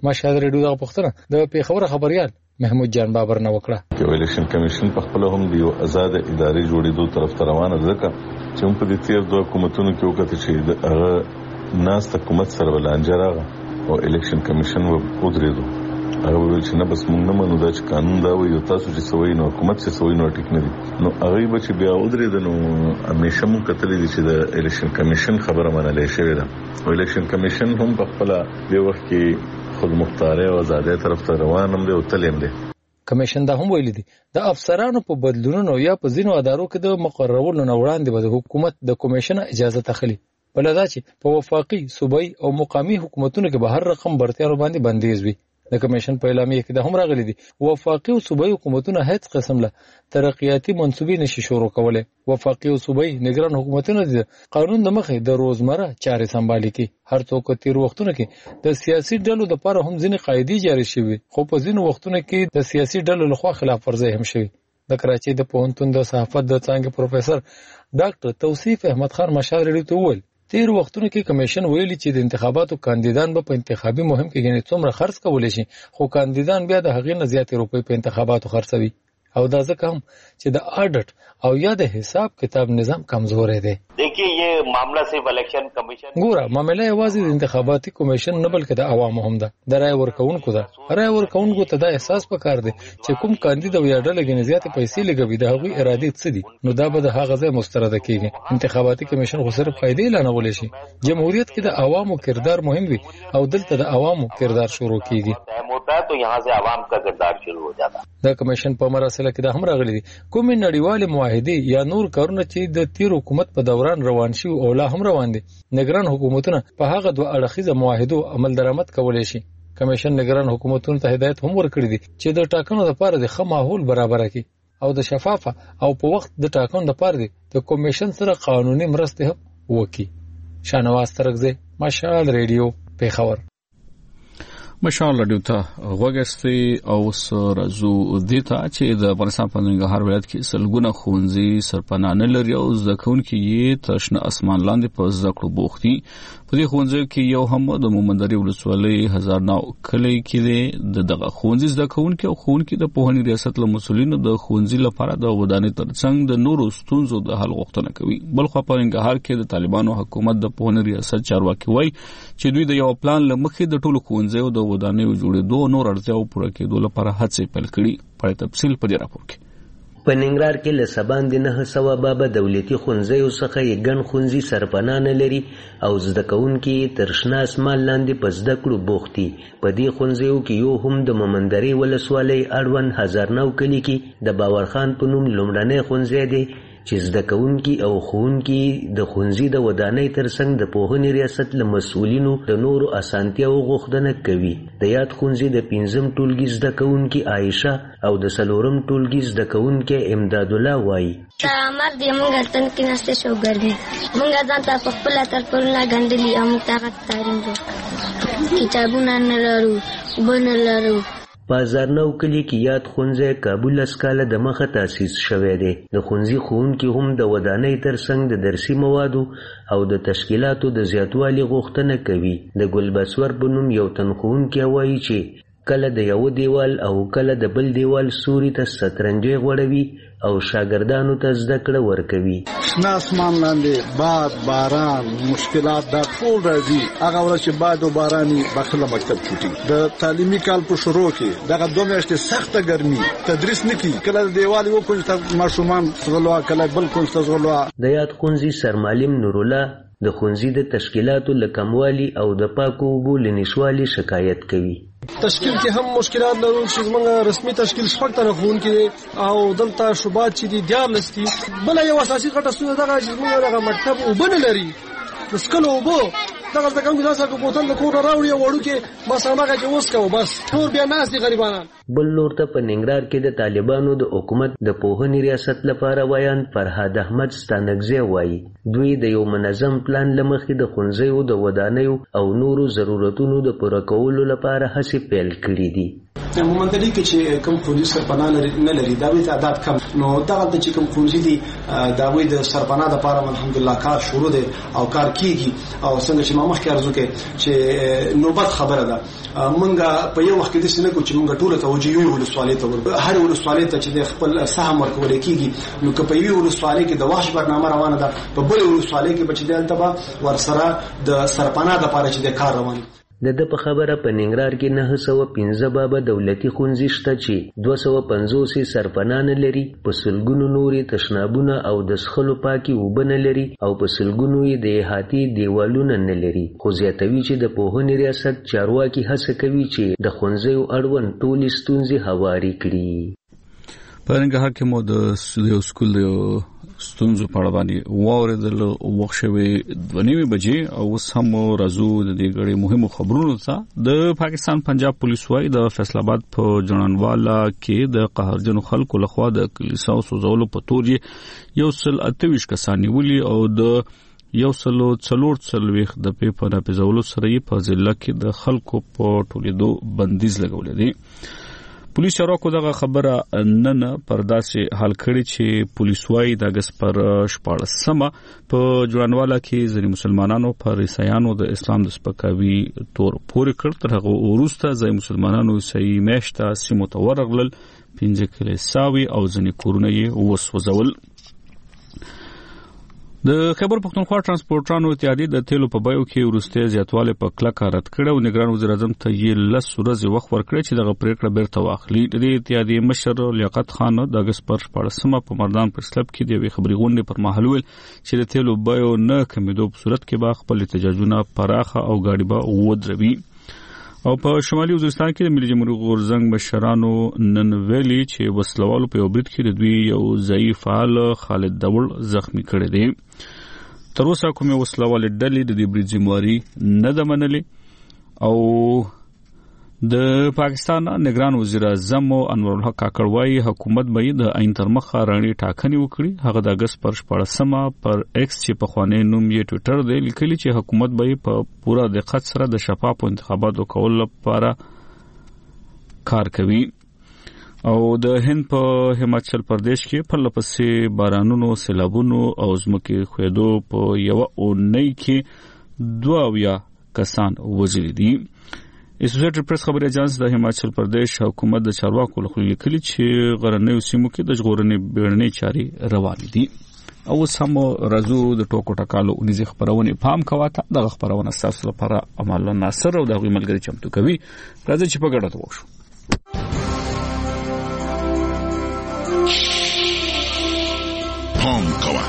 مشهد ریډیو د پښتنه د پیښور خبريال محمود جان بابر نه وکړه چې الیکشن کمیشن په خپل هم د یو آزاد اداري جوړېدو طرف ته روانه ده چې په دې تیر دوه حکومتونو کې وکړه چې هغه ناس حکومت سره ولانجه راغله او الیکشن کمیشن و ودرېدو هغه ویل چې نه بس موږ نه منو دا چې قانون دا وایي تاسو چې سوي نو حکومت چې سوي نو ټیک نه دي نو هغه به چې بیا ودرېد نو همیشه موږ کتلې چې د الیکشن کمیشن خبره منلې شوې ده او الیکشن کمیشن هم په خپل د وخت کې خود مختاره او آزادۍ طرف ته روان هم دی او تلیم دی. کمیشن دا هم ویلي دي د افسرانو په بدلونونو یا په ځینو ادارو کې د مقررولو نه وړاندې به د حکومت د کمیشن اجازه تخلي بلدا چې په وفاقي صوبایي او مقامي حکومتونو کې به هر رقم برتیانو باندې بندیز وي. د کمیشن په اعلامیه کې د هم راغلي دي وفاقي او صوبایي حکومتونه هیڅ قسم له ترقیاتي منصوبې نشي شروع کولای. وفاقي او صوبایي نگران حکومتونه د قانون د مخې د روزمره چارې سمبالي کوي. هر څوک تیر وختونه کې د سیاسي ډلو د لپاره هم ځینې قاعدې جاري شوي خو په ځینو وختونو کې د سیاسي ډلو لخوا خلاف ورزي هم شوي. د کراچۍ د پوهنتون د صحافت د څانګې پروفیسور ډاکټر توصیف احمد خان مشال ریډیو ته وویل تیر وختونو کې کمیشن ویلي چې د انتخاباتو کاندیدان به په انتخابي مهم کې غني څومره خرڅ کولی شي خو کاندیدان بیا د هغې نه زیاتې روپۍ په انتخاباتو خرڅوي او دا ځکه هم چې د آډټ او یا د حساب کتاب نظام کمزورې دی. देखिए ये मामला सिर्फ इलेक्शन कमीशन ګوره معاملې یوازې د انتخاباتي کمیشن نه بلکې د عوامو هم ده د رای ورکوونکو ده. رای ورکوونکو ته دا احساس پکار دی چې کوم کاندید او یا ډله غني زیاتې پیسې لګوي د هغوی ارادې څه دي نو دا به د هغه ځای مسترده کیږي. انتخاباتي کمیشن خو صرف فائدې اعلانولی شي. جمهوریت کې د عوامو کردار مهم وي او دلته د عوامو کردار شروع کیږي होता है तो यहाँ से आवाम का किरदार शुरू हो जाता है. د کمیشن په مراسله کې د هم راغلي دي کومې نړیوالې معاهدې یا نور کارونه چې د تیر حکومت په دوران روان شي او لا هم روان دي نگران حکومتونه په هغه دوه اړخیزه معاهدو عمل درآمد کولای شي. کمیشن نگران حکومتونو ته هدایت هم ورکړي دي چې د ټاکنو لپاره د ښه ماحول برابر کړي او د شفافه او په وخت د ټاکنو لپاره د کمیشن سره قانوني مرستې هم وکړي. شانواز ترغزه مشال ریډیو پیښور. مشال رادیو ته غوږستي او سرزو دیتا چې د افغانستان په ننګرهار ولایت کې سلګونه ښوونځي سرپناه نه لري او زده کوونکي یې تر شنه اسمان لاندې په زده کړو بوخت دي. په دې ښوونځیو کې یو هم د مومندرې ولسوالۍ هزارناو کلی کې دی. دغه ښوونځي زده کوونکي او ښوونکي د پوهنې ریاست له مسؤلینو د ښوونځي لپاره د ودانۍ ترڅنګ د نورو ستونزو د حل غوښتنه کوي. بلخوا په ننګرهار کې د طالبانو حکومت د پوهنې ریاست چارواکي وایي چې دوی د یو پلان له مخې د ټولو ښوونځیو د ودانیو جوړېدو نور اړتیاو پوره کېدو لپاره هڅې پیل کړي. په تفصیل په دې راپور کې په ننګرهار کې له سباندې 900 بابه دولتي ښوونځیو څخه یې ګڼ ښوونځي سرپناه نه لري او زده کوونکي تر شنه اسمان لاندې په زده کړو بوخت دي. په دې ښوونځیو کې یو هم د مومندرې ولسوالۍ اړوند هزارناو کلي کې د باورخان په نوم لومړنی ښوونځی دی چې زده کوونکي او ښوونکي د ښوونځي د ودانۍ ترڅنګ د پوهنې ریاست له مسؤلینو د نورو اسانتیاو غوښتنه کوي. د یاد ښوونځي د 5م ټولګي زده کوونکي عایشه او د 4م ټولګي زده کوونکی امداد الله وایي مرګ دې مونږ تن کې نسته شو ګرځي مونږ ځان ته په خپل تر پرونه غندلي او موږ ته تعلیم وکړو کتابونه نه لرو وبنه لرو. په هزارناو کلي کې یاد ښوونځی کابل اسکاله د مخه تاسیس شوی دی. د ښوونځي ښوونکي هم د ودانۍ ترڅنګ د درسي موادو او د تشکیلاتو د زیاتوالي غوښتنه کوي. د ګلبسور په نوم یو تن ښوونکی وایي چې کله د یو دیوال او کله د بل دیوال سوري ته سترنجې غوړوي او شاګردانو ته زده کړه ورکوي. شنه اسمان لاندې باد باران مشکلات دا ټول راځي. هغه ورځ چې باد او باراني بخله مکتب چوټي د تعلیمي کال په شروع کې دغه 2 میاشتې سخته ګرمي تدریس نکي کله د دیوال یو کونج ته ماشومان زغلوا کله بل کونج ته زغلوا. د یاد ښوونځي سرمعلم نور الله د ښوونځي د تشکیلاتو له کموالي او د پاکو اوبو له نشوالي شکایت کوي. تشکیل کې هم مشکلات لرو چې زموږ رسمي تشکیل شپږ تنه ښوونکي دي او دلته شوبات چې دي 14 دي. بل یو اساسي غټه ستونزه دغه چې زموږ دغه مکتب اوبه نه لري. د څښلو اوبه دغه زده کوونکي داسې که بوتل د کور راوړي او وړوکې بس هماغه چې وڅښو بس نور بیا ناست دي غریبانان. بل لور ته په ننګرهار کې د طالبانو د حکومت د پوهنې ریاست لپاره ویان فرهاد احمد ستانکزی وایي دوی د یو منظم پلان له مخې د ښوونځیو د ودانیو او نورو ضرورتونو د پوره کولو لپاره هڅې پیل کړي دي. مومندلي کې چې کوم ښوونځي سرپناه نه لري دا وی تعداد کم نو دغه چې کوم ښوونځي دي دا وی د سرپناه د لپاره الحمدلله کار شروع دی او کار کیږي او څنګه چې ما مخکې ارزو کې چې نوبت خبره ده مونږ په یو وخت کې د سینې کو چې مونږ ټول توجه یو ولسوالۍ ته هر ولسوالۍ ته چې خپل سهم ورکول کیږي نو که په یو ولسوالۍ کې د واش برنامه روانه ده په بل ولسوالۍ کې بچ دلته به ورسره د سرپناه د لپاره چې د کار روان د په خبره په ننګرهار کې 915 بابا دولتي ښوونځي شته چې 250 سرپناه نه لري په سلګونو نورې تشنابونه او د څښلو پاکي اوبه نه لري او په سلګونو یې د احاطې دیوالونه نه لري خو زیاتوي چې د پوهنې ریاست چارواکي هڅه کوي چې د ښوونځیو اړوند ټولې ستونزې هوارې کړي. په ننګرهار کې مو د سکول ستونزو په اړه باندې واوریدل وخت شوی 2:30 بجې او اوس هم راځو د دې غړي مهمو خبرونو ته. د پاکستان پنجاب پولیس وايي د فیصل آباد په جنانوالا کې د قهرجنو خلکو لخوا د کلیساو سوځولو په تور 128 کسان نیولي او د 144 د پیپر اپیزولو سره په ضلع کې د خلکو په ټولیدو بندیز لګولې دي. پولیس چارواکو دغه خبره نن پر داسې حال کړی چې پولیس وايي د اگست پر 14 په جوړانواله کې ځینې مسلمانانو پر عیسایانو د اسلام د سپکاوي تور پورې کړ. تر هغه وروسته ځینې مسلمانانو عیسائی میشته سیمو ته ورغلل 15 کلیساوي او ځینې کورونه یې وسوځول. د خیبر پختونخوا ترانسپورټرانو اتحادیې د تیلو په بیو کې وروستي زیاتوالی په کلکه رد کړ او نگران وزیر اعظم ته یې 10 ورځې وخت ورکړی چې دغه پریکړه بیرته واخلي. د اتحادیې مشر لیاقت خان د اگست پر 14 په مردان پریس کلب کې د یوې خبري غونډې پر مهال ویل چې د تیلو بیو نه کمیدو په صورت کې به خپل احتجاجونه پراخه او ګاډي به ودروي. او په شمالي وزیرستان کې د ملي جمهوریت غورزنګ مشرانو نن ویلي چې وسلوالو په یو برید کې د دوی یو ضعیف فعال خالد دول زخمی کړی دی. تر اوسه کومه وسلوال ډلې د دې برید ذمہواری نه ده منلې او د پاکستان نگران وزیر اعظم انور الحق کاکړ وايي حکومت به د عین تر مخه راني ټاکنې وکړي. هغه د اگست پر 14 پر ایکس چې په خواني نوم یې ټوئیټر دی لیکلي چې حکومت به په پوره دقت سره د شفاف انتخاباتو کول لپاره کار کوي. او د هند په هماچل پردیش کې په لپسې بارانونو سیلابونو او ځمکې خویدو په یو اونۍ کې 22 کسان وژل دي. اسوسییټډ پریس خبري اژانس د هماچل پردیش حکومت د چارواکو لخوا لیکلي چې غرنیو سیمو کې د ژغورنې بیړنۍ چارې روانې دي. او سم رازو د ټوکو ټکالو نيزي خبرونه پام کواته د خبرونه تاسو لپاره عمل ناصر او د غوي ملګری چمتو کوي. راځي چې په ګډه وښو. پام کوه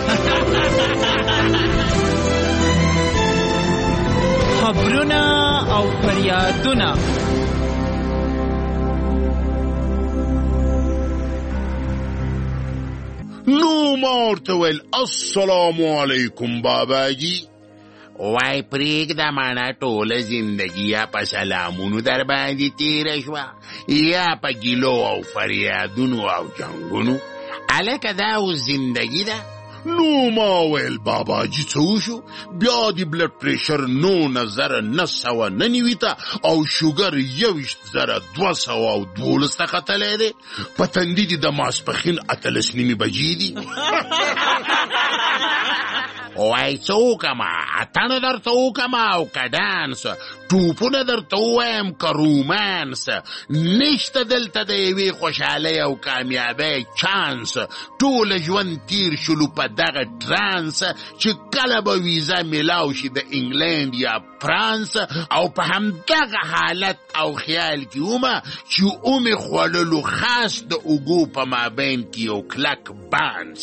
خبرونه او فریادونه نو مارتویل السلام علیکم بابا جی وای پریک دا مانا ټول زندگی یا پا سلامونو در باندې تیر شوا یا پا گلو او فریادونو او جنگونو الکه دا او زندگی دا نو ما ویل بابا جی څه شو بیا دی بلډ پریشر 9999 تا او شوګر 212 ته ختلې ده پتندې دي د ماسپخین اتلس نیمه بجې دي وای څوکما اتانه درته وکما او کډانس ټوپونه درته وایم که رومانس نشته دلته د یوې خوشحالۍ او کامیابۍ چانس ټول ژوند تیر شلو په دغه ټرانس چې کله به ویزا میلاو شي د انګلند یا فرانس او په همدغه حالت او خیال کې ومه چې اومې خوړلو خاص د اوږو په مابین کې یو کلک بانس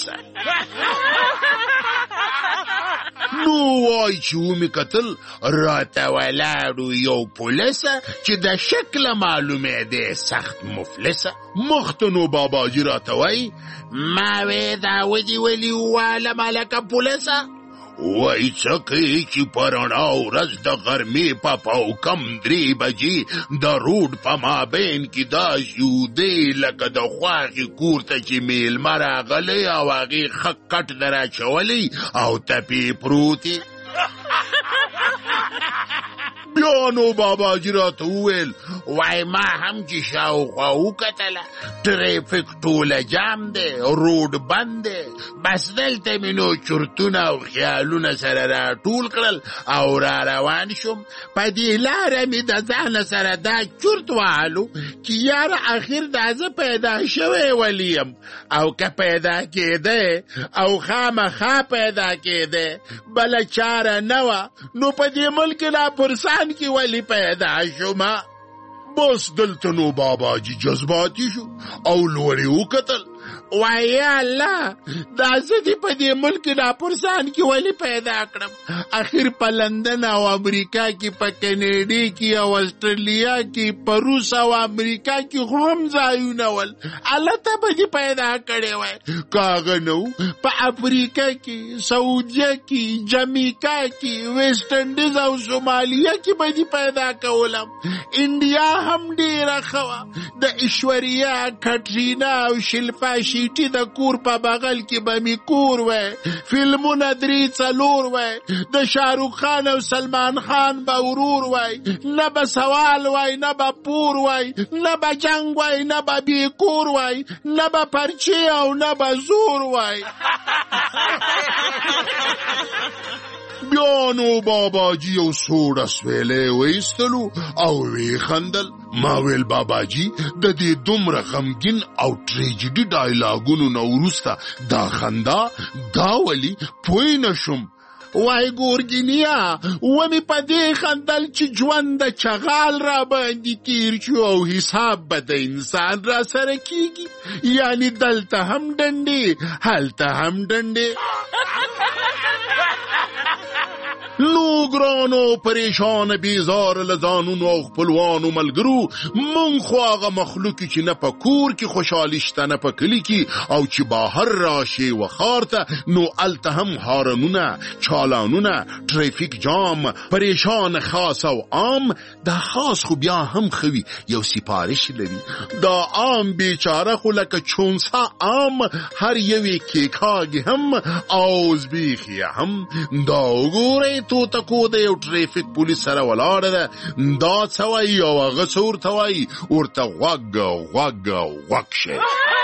نو وای چې ومې کتل راته ولاړو یو پولیسه چې د شکله معلومه دی سخت مفلسه مخته نو بابا جي راته وای ما وې دا ودي ولي واله ملکه پولیسه وای څه کوي چې پرانا ورځ د غرمې په پاو کم 3 بجې د روډ په مابین کې دا یودې لکه د خواږې کور ته چې میلمه راغلی او هغې ښه کټ در اچولی او تپې پروتې بیا نو باباجي راته وویل وای ما هم چې شاوخوا وکتله ټریفک ټوله جام دی روډ بند دی بس دلته مې نو چرتونه او خیالونه سره راټول کړل او را روان شوم په دې لاره مې د ځانه سره دا چرت وهلو چې یاره اخر دا زه پیدا شوی ولیم او که پیدا کېده او خامخا پیدا کېده بله چاره نه وه نو په دې ملک لا پرسان کې ولی پیدا شومه بس دلته نو باباجي جذباتي شو او لورې وکتل وای یا الله دا زه دې په دې ملک لا پرسان کې ولی پیدا کړم اخر په لندن او امریکا کې په کینیډا کې او استرالیا کې په روس او امریکا کې خو هم ځایونه ول الله ته به دې پیدا کړی وای کاغه نو په افریقا کې سعودیه کې جمیکا کې ویسټ انډیز او سومالیا کې به دې پیدا کولم انډیا هم ډېره ښه وه د ایشوریا کټرینا او شلپا شیټي د کور په بغل کې به مې کور وای فلمونه 3-4 وای د شاهرخ خان او سلمان خان به ورور وای نه به سوال وای نه به پور وای نه به جنگ وای نه به بیکور وای نه به پرچې او نه به زور وای بیا نو باباجي یو سوړه سویلی وایستلو او وی خندل ما ویل باباجي د دې دومره غمګین او ټریجډي ډایلاګونو نه وروسته دا خندا دا ولي پوه نه شم وای ګورګینیا ومې په دې خندل چې ژوند د چغال را باندې تیر شو او حساب به د انسان را سره کیږي یعنی دلته هم ډنډې هلته هم ډنډې نو ګرانو پریشان بیزار لزانونو او خپلوانو ملګرو مونږ خو هغه مخلوقي چې نه په کور کې خوشحالي شته نه په کلي کې او چې بهر راشي و ښار ته نو هلته هم هارنونه چالانونه ټریفیک جام پریشان خاص او عام دا خاص خو بیا هم ښه وي یو سپارش لري دا عام بیچاره خو لکه چونسا عام هر یوې کیکاږي هم او زبیخیه هم دا وګورئ توتکو د یو ټریفک پولیس سره ولاړه ده دا څه وایي او هغه څه ورته وایي ورته غوږ شي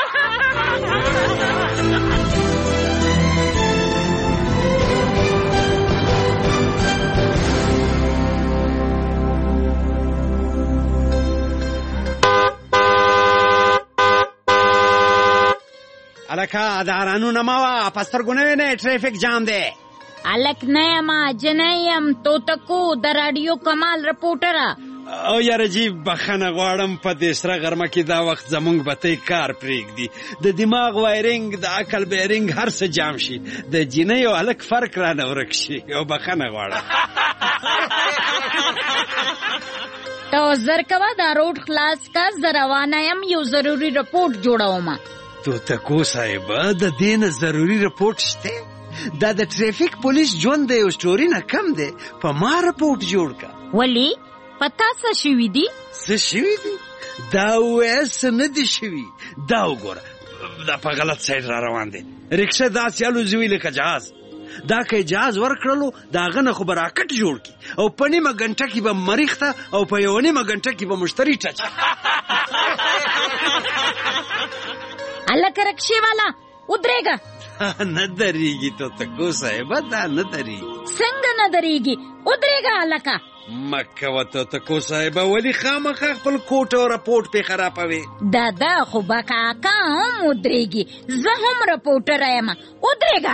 الکه د ارانونه ما وه په سترګو نه وینې ټریفک جام دی الک نه یم جنۍ یم توتکو د راډیو کمال رپورټره او یاره جی بخښنه غواړم په دې سره غرمه کې دا وخت زمونږ بتۍ کار پرېږدي د دماغ وایرنګ د عقل بیرنګ هر څه جام شي د جنۍ او هلک فرق رانه ورک شي او بخښنه غواړم ته زر کوه دا روډ خلاص کا زه روانه یم یو ضروري رپورټ جوړوم توتکو صاحبه د دې نه ضروري رپورټ شته دا د ټریفک پولیس ژوند د یو سټوري نه کم دی په ما رپورټ جوړ کا ولی پتا څه شوي دي څه شوي دي دا ووایه څه نه دي شوي دا وګوره دا په غلط سایډ را روان دی رکشه داسې الوزوي لکه جهاز دا که جهاز ورکړلو د هغه نه خو به راکټ جوړ کړي او په نیمه ګنټه کې به مریخ ته او په یوه نیمه ګنټه کې به مشتري ټچ هلکه رکشې والا ودرېږه نه درېږي توتکو صاحبه دا نه درېږي څنګه نه درېږي ودرېږه هلکه مه کوه توتکو صاحبه ولې خامخا خپل کوټ او رپورټ پې خرابوې دا خو به کاکا هم ودرېږي زه هم رپورټره یم ودرېږه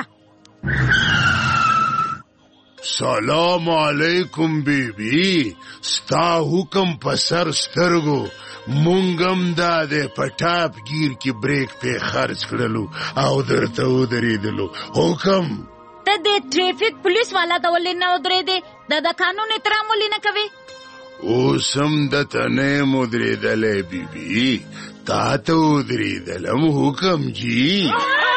سلام علیکم بیبي ستا حکم په سر سترګو مونږم دا د پټاپ گیر کې بریک په خرڅ کړلو او درته ودرېدلو حکم ته د ټریفک پولیس والا ته ولې نه ودرېدې د قانون احترام ولې نه کوې اوس هم درته نه یم ودرېدلی بیبي تا ته ودرېدلم حکم جی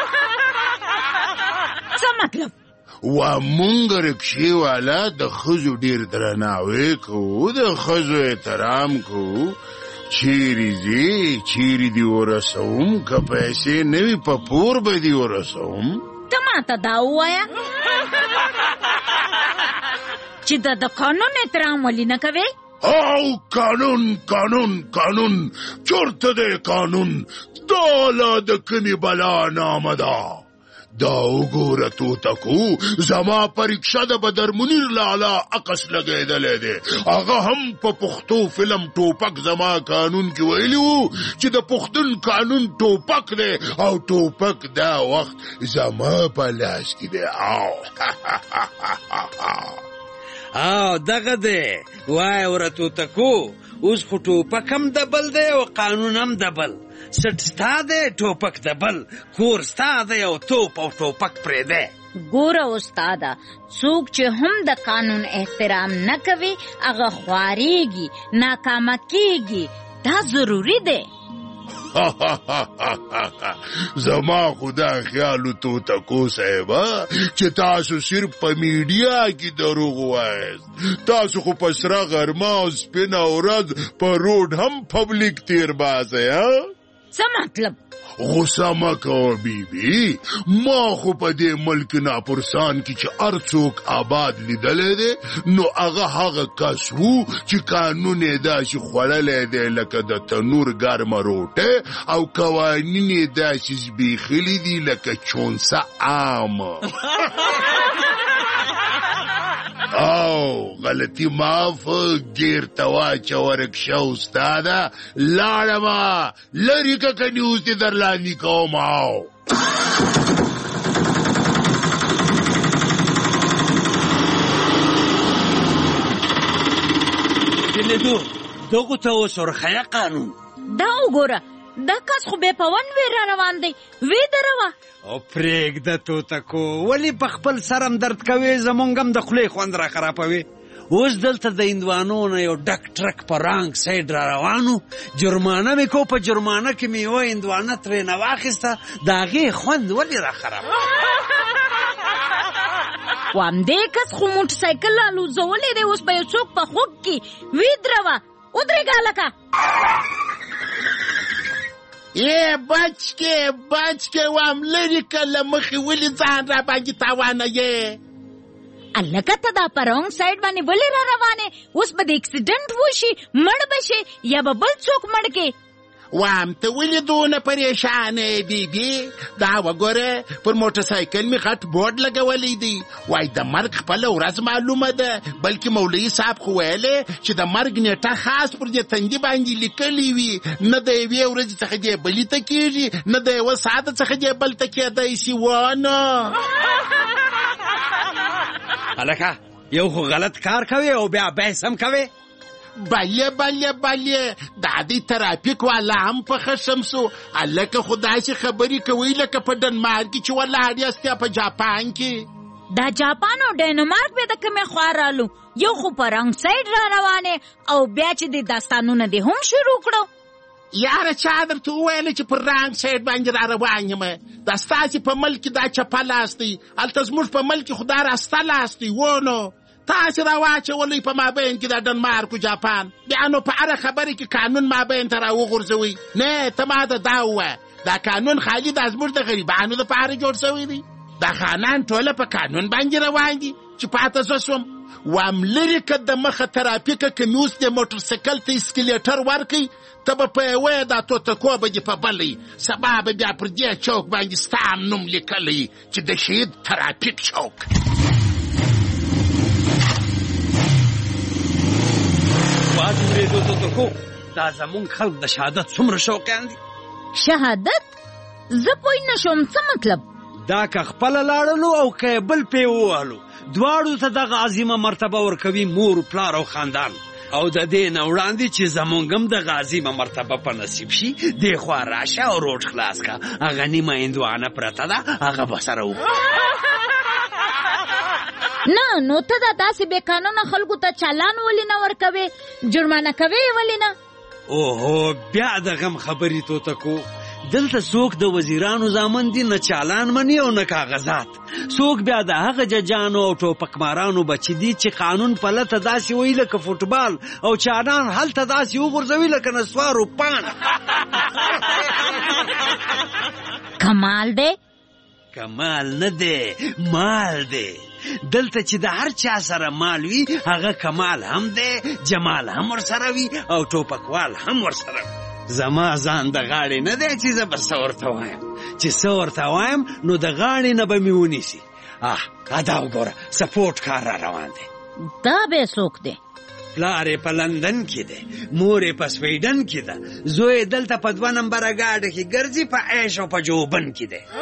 څه مطلب و مونږ رکشې والا د ښځو ډېر درناوی کوو د ښځو احترام کوو چیرې ځې چیرې دې ورسوم که پیسې نه وي په پور به دې ورسوم ته ماته دا ووایه چې د قانون احترام ولې نه کوي؟ او قانون قانون قانون چرته دی قانون؟ دا لا د کمی بلا نامه ده. دا وګوره توتکو زما پریکشا د بدر منیر لالا عکس لګېدلی دی. هغه هم په پښتو فلم ټوپک زما قانون کې ویلي وو چې د پښتون قانون ټوپک دی او ټوپک دا وخت زما په لاس کې دی. او دغه دی وای وره توتکو اوس خو ټوپک هم دبل دی او قانون هم دبل. سټ ستا دی ټوپک دبل، کور ستا دی او توپ او ټوپک پرې دی. ګوره استاده، څوک چې هم د قانون احترام نه کوي هغه خواریږي، ناکامه کیږي. دا ضروری دی. زما خدا خیالو توتکو صاحبه چې تاسو صرف په میډیا کې دروغ وایاست. تاسو خو په سره غرمه او سپینه ورځ په روډ هم پبلیک تیر باسئ. څه مطلب؟ غصه مه کوه بیبي، ما خو په دې ملک ناپرسان کې چې هر څوک آباد لیدلی دی نو هغه کس و چې قانون یې داسې خوړلی دی لکه د تنور ګرمه روټۍ او قوانین یې داسې زبېښلي دي لکه چونسه عامه. او غلطی معاف گیر تواچه ورکشه استاده لاړما لری که کنیوز دی در لانی کوم. آو دلیدو دغو تا و سرخیه قانون دا وګوره، دا کس خو بې په ون وی را روان دی. وی دروه او پرېږده توتکو، ولې په خپل سرم درد کوې؟ زمونږ هم د خولې خوند را خرابوي. اوس دلته د هندوانو نه یو ډک ټرک په رانګ سایډ را روانو، جرمانه مې کو، په جرمانه کې مې یوه هندوانه ترېنه واخیسته، د هغې خوند ولې را خراب؟ و همدې کس خو موټرسایکل الوزولی دی، اوس به یو څوک په خوږ کې. وی دروه، ودرېږه هلکه. بچکې وام لرې که له مخې ولې ځان را باندې تاوانه یې؟ هلکه ته دا په رونګ سایډ باندې ولې را روانې؟ اوس به د اکسیډنټ وشي، مړ به شي یا به بل څوک مړ کړي. وام ته ولې دونه پریشانه یې بیبي؟ دا وګوره پر موټرسایکل مې غټ بورډ لګولی دی، وای د مرګ خپله ورځ معلومه ده، بلکې مولوي صاحب خو ویلی چې د مرګ نیټه خاص پر دې تندي باندې لیکلې وي، نه د یوې ورځې څخه دې بلې ته کېږي، نه د یوه ساعته څخه دې بل ته کېدی شي. ونه هلکه یو خو غلط کار کوي او بیا بحث هم کوي. بله دا دی ترافیک والا هم په خشم سو. هلکه خو داسې خبرې کوي لکه په ډنمارک کې چې ولاړ یاست یا په جاپان کې. دا جاپان او ډینمارک به د کومې خوا رالو؟ یو خو په رنګ سایډ را روانې او بیا چې د داستانونه دې هم شروع کړو. یاره چا درته وویله چې پر رنګ سایډ باندې را روان یم؟ دا ستاسې په ملک کې دا چپه لاس دی، هلته زموږ په ملک کې خو دا راسته لاس دی. ونو تاسې را واچولئ په مابین کې د ډنمارک و جاپان، بیا نو په هره خبرې کې قانون مابین ته را وغورځوئ. نه ته ما ته دا ووایه دا قانون خالي دا زموږ د غریبانو دپاره جوړ شوی دی. دا خانان ټوله په قانون باندې روان دي چې پاته زه شوم. وام لرې که د مخه ترافیکه که مې اوس د موټرسایکل ته اسکلیټر ورکئ، ته به په یوه دا توتکو به دې په بلی، سبا به بیا پر دې چوک باندې ستا هم نوم لیکلی چې د شهید ترافیک چوک. دا زمونږ خلک د شهادت څومره شوقیان دي. شهادت؟ زه پوی نشوم، څه مطلب؟ دا که خپله لاړلو او که بل پې ووهلو، دواړو ته دغه عظیمه مرتبه ورکوي مور پلار او خاندان. او د دې نه وړاندې چې زمونږ هم دغه عظیمه مرتبه په نصیب شي، دې خوا راشه او روډ خلاص که. هغه نیمه هندوانه پرته ده، هغه به سره وخورو. نه نو ته دا داسې بې قانونه خلکو ته چالان ولې نه ورکوې؟ جرمانه کوې ولې نه؟ اوهو بیا د غم خبرې توتکو. دلته څوک د وزیرانو زامن دي، نه چالان مني او نه کاغذات. څوک بیا د هغه ججانو او ټوپکمارانو بچي دي چې قانون پلته داسې وایي لکه فوټبال او چانان هلته داسې وغورځوي لکه نسوارو پان. کمال دی؟ کمال نه دی، مال دی. دلته چې د هر چا سره مال وي هغه کمال هم دی، جمال هم ورسره وي او ټوپکوال هم ورسره وي. زما ځان د غاړې نه دی چې زه به څه ورته وایم، چې څه ورته وایم نو د غاړې نه به مې ونیسي. دا وګوره سپورټ کار را روان دی. دا به څوک دی؟ پلار یې په لندن کې دی، مور یې په سویډن کې ده، زوی یې دلته په 2 نمبره ګاډه کې ګرځي، په عیش او په جوبن کې دی.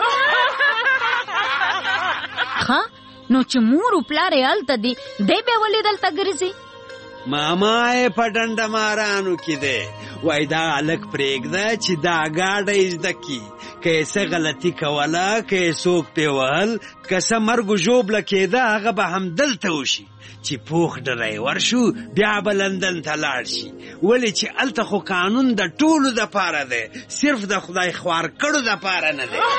ښه نو چې مور او پلار یې هلته دي دی بیا ولې دلته ګرځي؟ ماما یې په ډنډمارانو کې دی. وای دا هلک پرېږده چې دا ګاډه یې زده کي، که یې څه غلطي کوله، که یې څوک پې وهل، که څه مرګ و ژوبله کېده هغه به همدلته وشي. چې پوخ ډریور شو بیا به لندن ته لاړ شي، ولې چې هلته خو قانون د ټولو دپاره دی، صرف د خدای خوار کړو دپاره نه دی.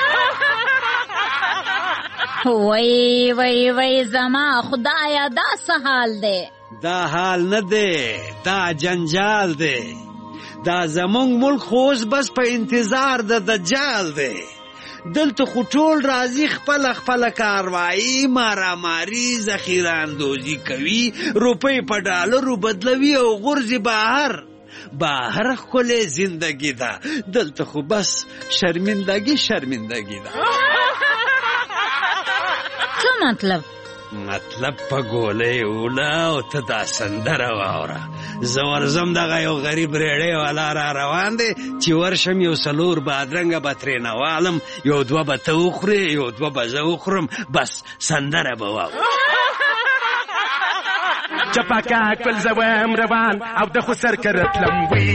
وای وای وای زما خدایا دا څه حال دی؟ دا حال نه دی، دا جنجال دی. دا زمونږ ملک خو اوس بس په انتظار د دجال دی. دلته خو ټول راځي خپله خپله کاروایي ماراماري ذخیره اندوزي کوي، روپۍ په ډالرو بدلوي او غورځي بهر ښکلې زندگی ده. دلته خو بس شرمندگی ده. څه مطلب؟ مطلب په ګولۍ اوله او ته دا سندره واوره. زه ورځم دغه یو غریب ریړۍ والا را روان دی چې ورشم یو 4 بادرنګه به ترې نه والم، یو 2 به ته وخورې، یو 2 به زه وخورم، بس سندره به واورم. چپاکا کل زوام روان او د خو سر کرتلم وی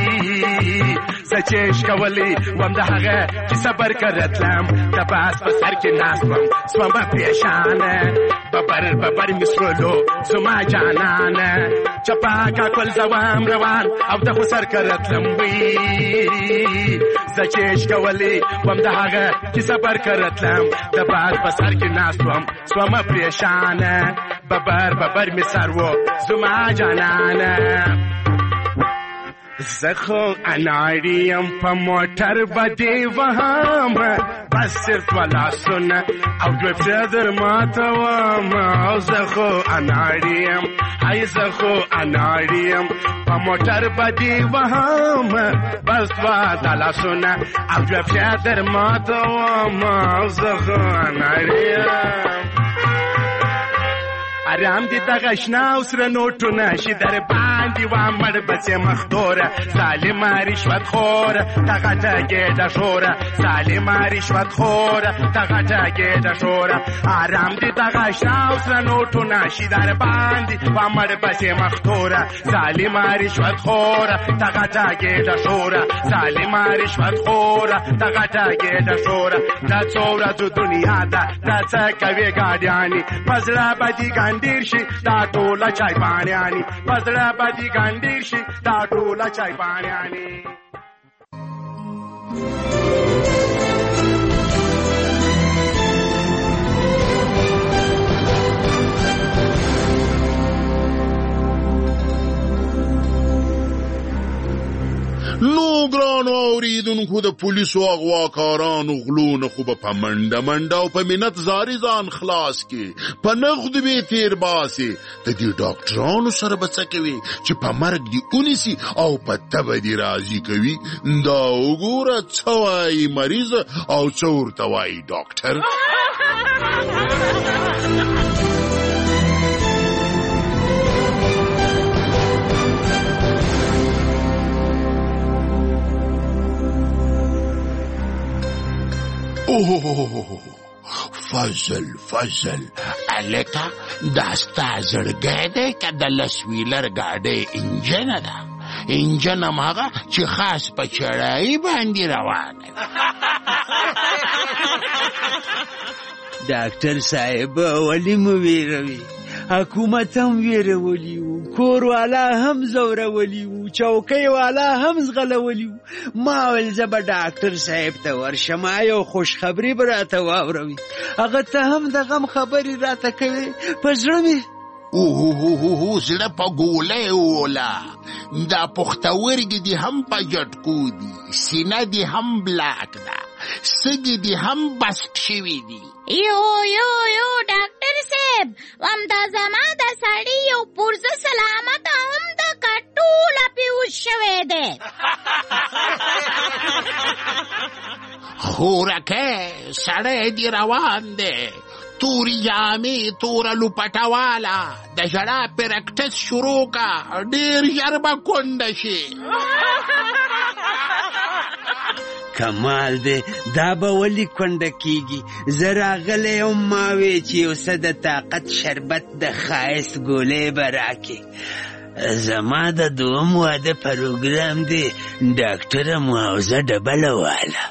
سچېش کولی وم د هغه چې صبر کرتلم د باس په سر کې ناستم سومه پریشانه ببر مسرولو زما جانانه چپاکا کل زوام روان او د خو سر کرتلم وی سچېش کولی وم د هغه چې صبر کرتلم د باس په سر کې ناستم سومه پریشانه ببر مسرو زما جانانه زخو اناریم په موټر بدی وهم بس صرف ولا سن او دوی در ماتوام. زخو اناریم په موټر بدی وهم بس ولا سن او دوی در ماتوام. زخو اناریم ارام دي دغه شنا او سره نوټونه شي در باندې وامر بس مخدوره ظالم رشوت خور دغه ټاګه د شوره ظالم رشوت خور دغه ټاګه د شوره ارام دي دغه شنا او سره نوټونه شي در باندې وامر بس مخدوره ظالم رشوت خور دغه ټاګه د شوره ظالم رشوت خور دغه ټاګه د شوره د څوره د دنیا دا څه کوي ګاډیانی پزړه بدی ګاندیر شي دا ټوله چای پانیانی پزړه بدی ګاندیر شي دا ټوله چای پانیانی. نو ګرانو اوریدونکو د پولیسو اغواکارانو غلو نه خو به په منډه او په منت زاري ځان خلاص کې په نغد به تیر باسي. د دې ډاکټرانو سره به څه کوي چې په مرګ دي اونیسي او په تبه دي راضي کوي. دا وګوره څه وایي مریض او څه ورته وایي ډاکټر. فضل الکا دا ستا زړګی دی که د لسویلر ګاډۍ انجن ده؟ انجن هماغه چې خاص په چړایي باندې روانه ده. ډاکټر صاحب ولې مو ویروي؟ حکومت هم ویرولي وو، کور والا هم زورولي وو، چوکۍ والا هم زغلولي وو. ما ویل زه به ډاکټر صاحب ته ورشم، یو خوشخبري به راته واوروي. هغه ته هم د غم خبرې راته کوي. په زړه مې زړه په ګولۍ ووله. دا پښتورګي دي هم په جټکو دي، سینه دي هم بلاک ده، سږي دي هم بسک شوي دي. یو ډاکټر صاحب همدا زما د سړي یو پرزه سلامت هم د کټوله پیوز شوی دی. خورکه سړی دی روان دی، توري جامې توره لوپټه والا، د ژړا پرکټس شروع کا، ډېر ژر به کونډه شي. کمال دی، دا به ولې کونډه کېږي؟ زه راغلی یم ما وې چې یو څه د طاقت شربت د ښایست ګولۍ به راکې. زما د دوم واده پروګرام دی، ډاکټره معاوضه ډبله واله.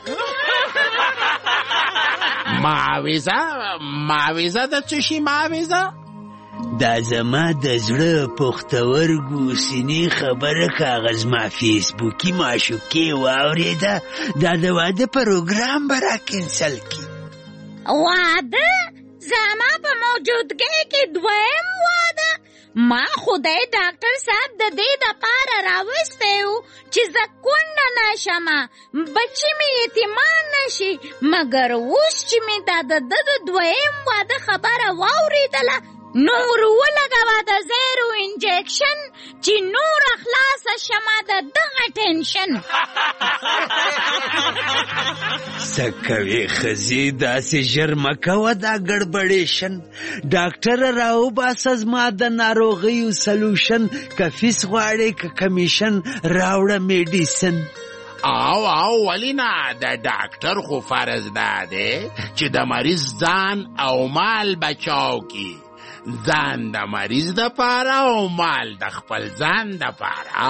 معاوضه د څه شي معاوضه؟ دا زما د زړه پختورګو سینې خبره کاغذ ما فیسبوکي معشوقې واورېده، دا د واده پروګرام به را کینسل کړي. واده؟ زما په موجودګۍ کې دویم واده؟ ما خدای ډاکټر صاحب د دې دپاره راوستی و چې زه کونډه نشم، بچي مې یتیمان نشي، مګر اوس چې مې دا د دویم واده خبره واورېدله نو ور ولګوه د زیرو انجکشن چې نور خلاصه شمه د دغه ټینشن. څه کوې ښځې، داسې ژر مه کوه دا ګړبړېشن. ډاکټره راوباسه زما د ناروغیو سلوشن، که فیس غواړې که کمیشن راوړه میډیسن. او ولی نه، د ډاکټر خو فرض دا دی چې د مریض ځان او مال بچاو کی، ځان د مریض د پاره او مال د خپل ځان د پاره.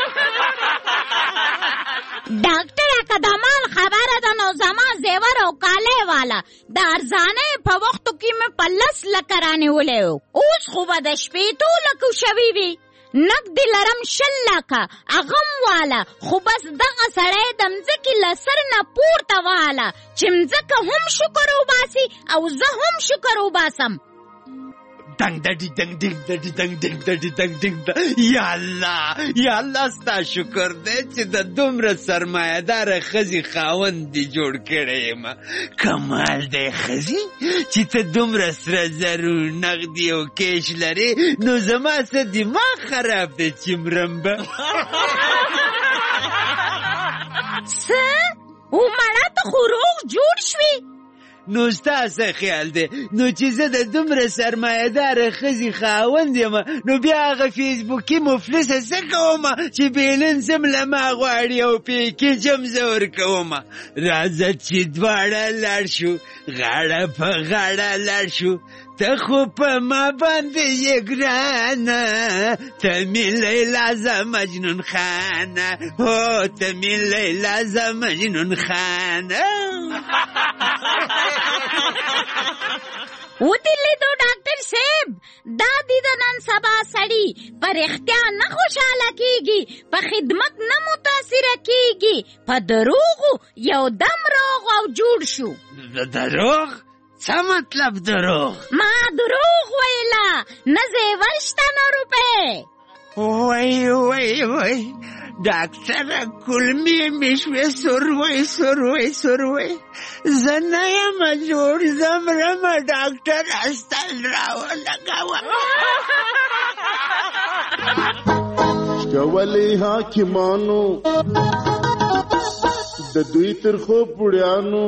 ډاکټره که د مال خبره ده نو زما زیور او کالی والا د ارزانۍ په وختو کې مې په 10 لکه رانیولی و، اوس خو به د 15 لکو شوي وي. نقدې لرم 10 لکه اغم والا، خو بس دغه سړی د مځکې له سر نه پورته والا چې مځکه هم شکر وباسي او زه هم شکر وباسم. دنگ ددی دنگ دنگ ددی دنگ دنگ ددی دنگ دنگ. یا الله ستا شکر دی چې د دومره سرمایه‌دار ښځې خاوند دې جوړ کړی یم. کمال دی ښځې چې ته دومره سره زرو نغدي او کیش لرې، نو زما څه دماغ خراب دی چې مرم به. څه؟ ومړه ته خو روغ جوړ شوې؟ نو ستا څه خیال دی؟ نو چې زه د دومره سرمایه‌داره ښځې خاوند یم، نو بیا هغه فیسبوکي مفلسه څه کومه چې بیلنس هم له ما غواړي او پیکیج هم زه ورکومه. راځه چې دواړه لاړ شو، غاړه په غاړه لاړ شو. ته خو په ما باندې یې ګرانه، ته مې لیلا زه مجنون خانه، هو ته مې لیلا زه مجنون خانه. ودلیدو ډاکټر صاحب، دا دی د نن سبا سړي په رښتیا نه خوشحاله کیږي، په خدمت نه متاثره کیږي، په دروغو یو دم روغ او جوړ شو. دروغ؟ څه مطلب دروغ؟ ما دروغ ویلا، نه زیور شته نه روپۍ. وای ډاکټره کلمې مې شوې سروۍ. زه نه یم جوړ، زه مرمه ډاکټر استل راولګوه. شکولې حاکمانو د دوی ترخو پوړیانو،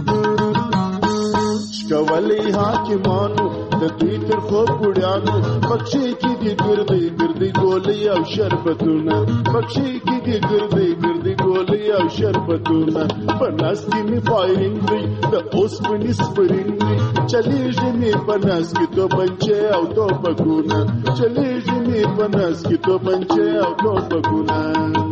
شکولې حاکمانو د دوی ترخو پوړیانو، بخښې کې دي ګردې ګولۍ او شربتونه، بخښې کې دي ګردې ګولۍ او شربتونه. په ناس کې مې فایرینګ دی د اوسپنې سپرینګ دی، چلیږي مې په ناس کې توپنچې او توپکونه، چلیږي مې په ناس کې توپنچې او توپکونه.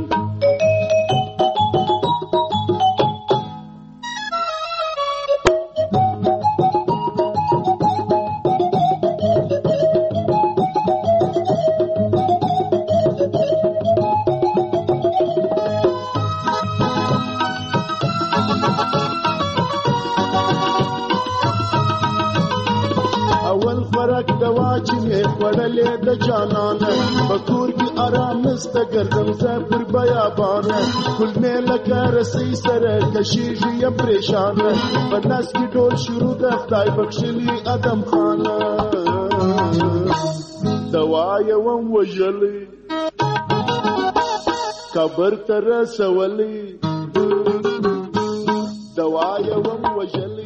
وړلې د جانانه بکور کې آرام نسته، ګرځم زه پر بیابانه، ګل مې لکه رسۍ سره کشیږي یم پریشانه، په ناس کې ډول شروع د خدای بخښلي ادم خانه. دوا یې وم وژلی قبر ته رسولی دوا یې وم وژلی.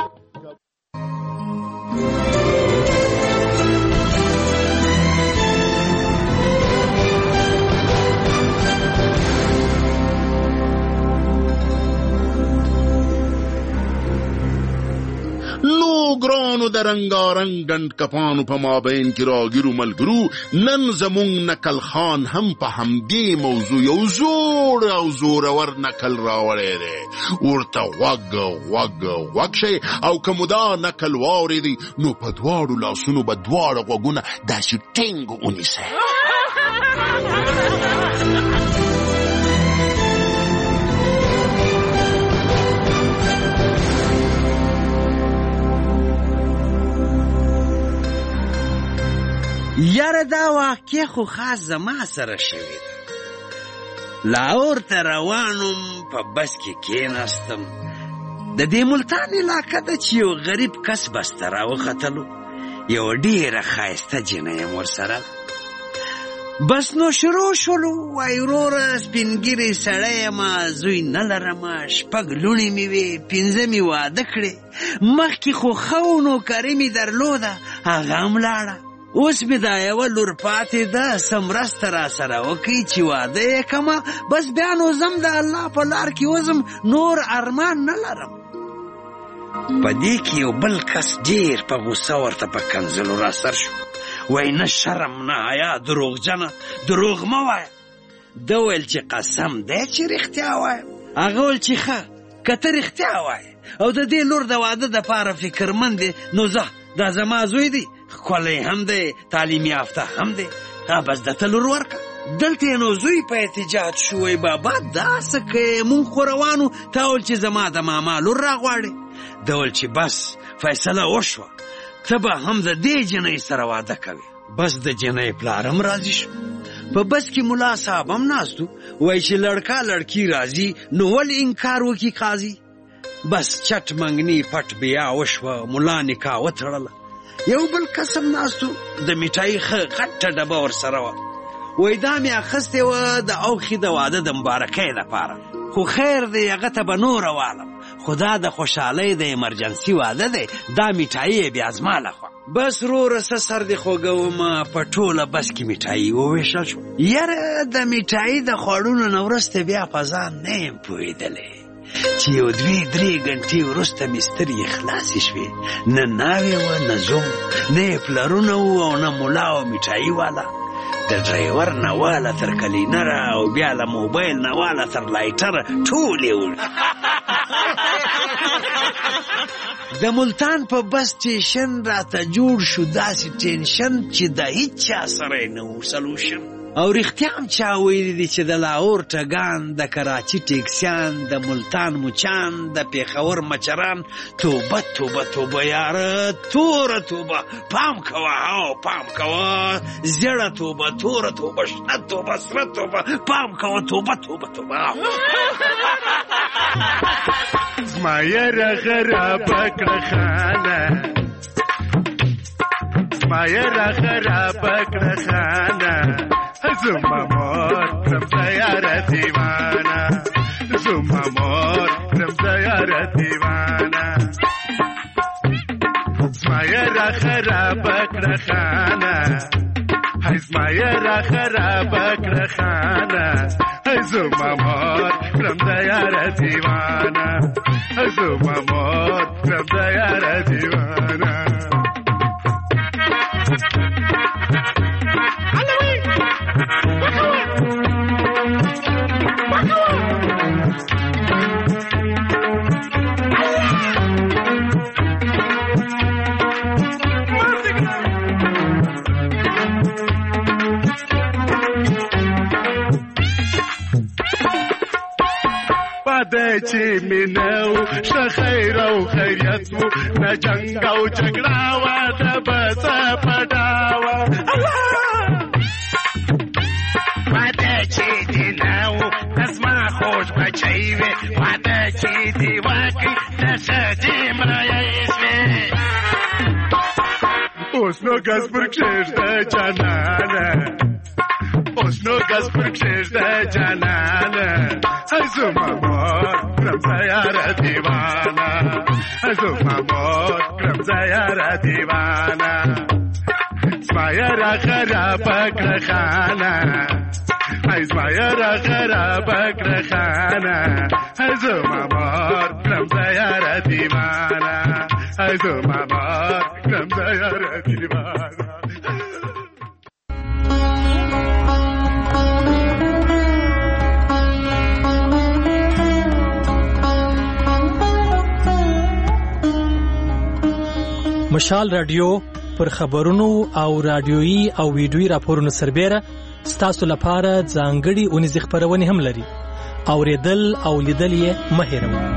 لو ګرانو د رنګارنګ ګنډ کپانو په مابین کې راګیرو ملګرو، نن زمونږ نکل خان هم په همدې موضوع یو زوړ او زورور نکل راوړی دی. ورته غوږ شئ او که مو دا نکل واورېدئ نو په دواړو لاسونو به دواړه غوږونه داسې ټینګ ونیسئ. یاره دا واقع خو خاص زما سره شوې ده. لاهور ته روانم، په بس کې کېناستم. د دې ملتان علاقه ده چې یو غریب کس بس ته راوختلو، یو ډېره ښایسته جینۍ یم ورسره. بس نو شروع شولو، وایي وروره سپینږیرې سړی یمه، زوی نه لرمه، 6 لوڼې مې وې، 5 مې واده کړې. مخکې خو ښه و نوکري مې درلوده، هغه هم لاړه. اوس مې دا یوه لور پاتې ده، څه مرسته راسره وکړئ چې واده یې کړمه، بس بیا نو ځم د الله په لار کې وځم، نور ارمان نه لرم. په دې کې یو بل کس ډېر په غوسه ورته په کنځلو راسر شو، وایي نه شرم نه حیا، دروغجنه، دروغ مه وایه. ده ویل چې قسم دی چې رښتیا وایم. هغه ویل چې ښه که ته رښتیا وایې او د دې لور د واده دپاره فکرمند دی، نو ځه دا زما زوی دی، ښکلی هم دی، تعلیم یافته هم دی، بس دته لور ورکړه. دلته یې نو زوی په احتجاج شو، وایي بابا دا څه کوې، مونږ خو روانو، تا ویل چې زما د ماما لور راغواړې. ده ویل چې بس فیصله وشوه، ته به هم د دې جنۍ سره واده کوې. بس د جنۍ پلار هم راضي شو. په بس کې ملا صاحب هم ناست و، وایي چې لړکا لړکي راځي نو ولې انکار وکړي قاضي. بس چټ منګني پټ بیا وشوه، ملا نکاح وتړله. یو بل قسم ناست و، د میټایي ښه غټه ډبه ورسره وه، وایي دا مې اخیستې وه د اوښې د واده د مبارکۍ دپاره، خو خیر دی هغه ته به نوره والم، خو دا د خوشحالۍ د ایمرجنسي واده دی، دا میټایي یې بیا زما لخوا. بس وروره څه سر دې خوږومه، په ټوله بس کې میټایي وویشل شو. یاره د میټایي د خوړلو نه وروسته بیا په ځان نه یم پوهېدلی چې یو 2-3 ګنټې وروسته مې سترګې خلاصې شوې، نه ناوې وه نه زوم، نه یې پلرونه وو او نه ملا او میټایي والا. د ډرایور نه واله تر کلینره او بیا له موبایل نه واله تر لایټره ټولې وړي. د ملتان په بس سټیشن راته جوړ شو داسې ټینشن چې د هیڅ چا سره یې نه و سلوشن. او رښتیا هم چا ویلي دي چې د لاهور ټګان، د کراچي ټیکسیان، د ملتان مچان، د پېښور مچران، توبه توبه توبه یاره، توره توبه، پام کوه او پام کوه، زیړه توبه، توره توبه، شنه توبه، سره توبه، پام کوه، توبه توبه توبه. زما یاره خرابه کړه خانه، زما یاره خرابه کړه خانه، زما مور کړم د یاره دیوانه، زما مور کړم د یاره دیوانه. زما یاره خرابه کړه خانه، زما یاره خرابه کړه خانه، زما مور کړم د یاره دیوانه، زما مور کړم د یاره دیوانه. چې مینو شه خیر او خیریت وو، نه جنګ او جګړه وه، د بس پډاوه. واده چې دې نه و زما خوږ بچی وې، واده چې دې وکړي د ښځې مړی شوې. اوس اوس نو ګز پر کښېږده جانانه اوس نو ګز پر کښېږده جانانه هی زما مور کړم زه یاره دیوانه هی زما مور کړم زه یاره دیوانه زما یاره خرابه کړه خانه هی زما یاره خرابه کړه خانه هی زما مور کړم زه یاره دیوانه هی زما مور کړم زه یاره دیوانه مشال رادیو پر خبرونو او رادیویي او ویډیویي راپورونو سربېره ستاسو لپاره ځانګړي اونیزې خپرونې هم لري. اوریدل او لیدل یې مه هېروئ.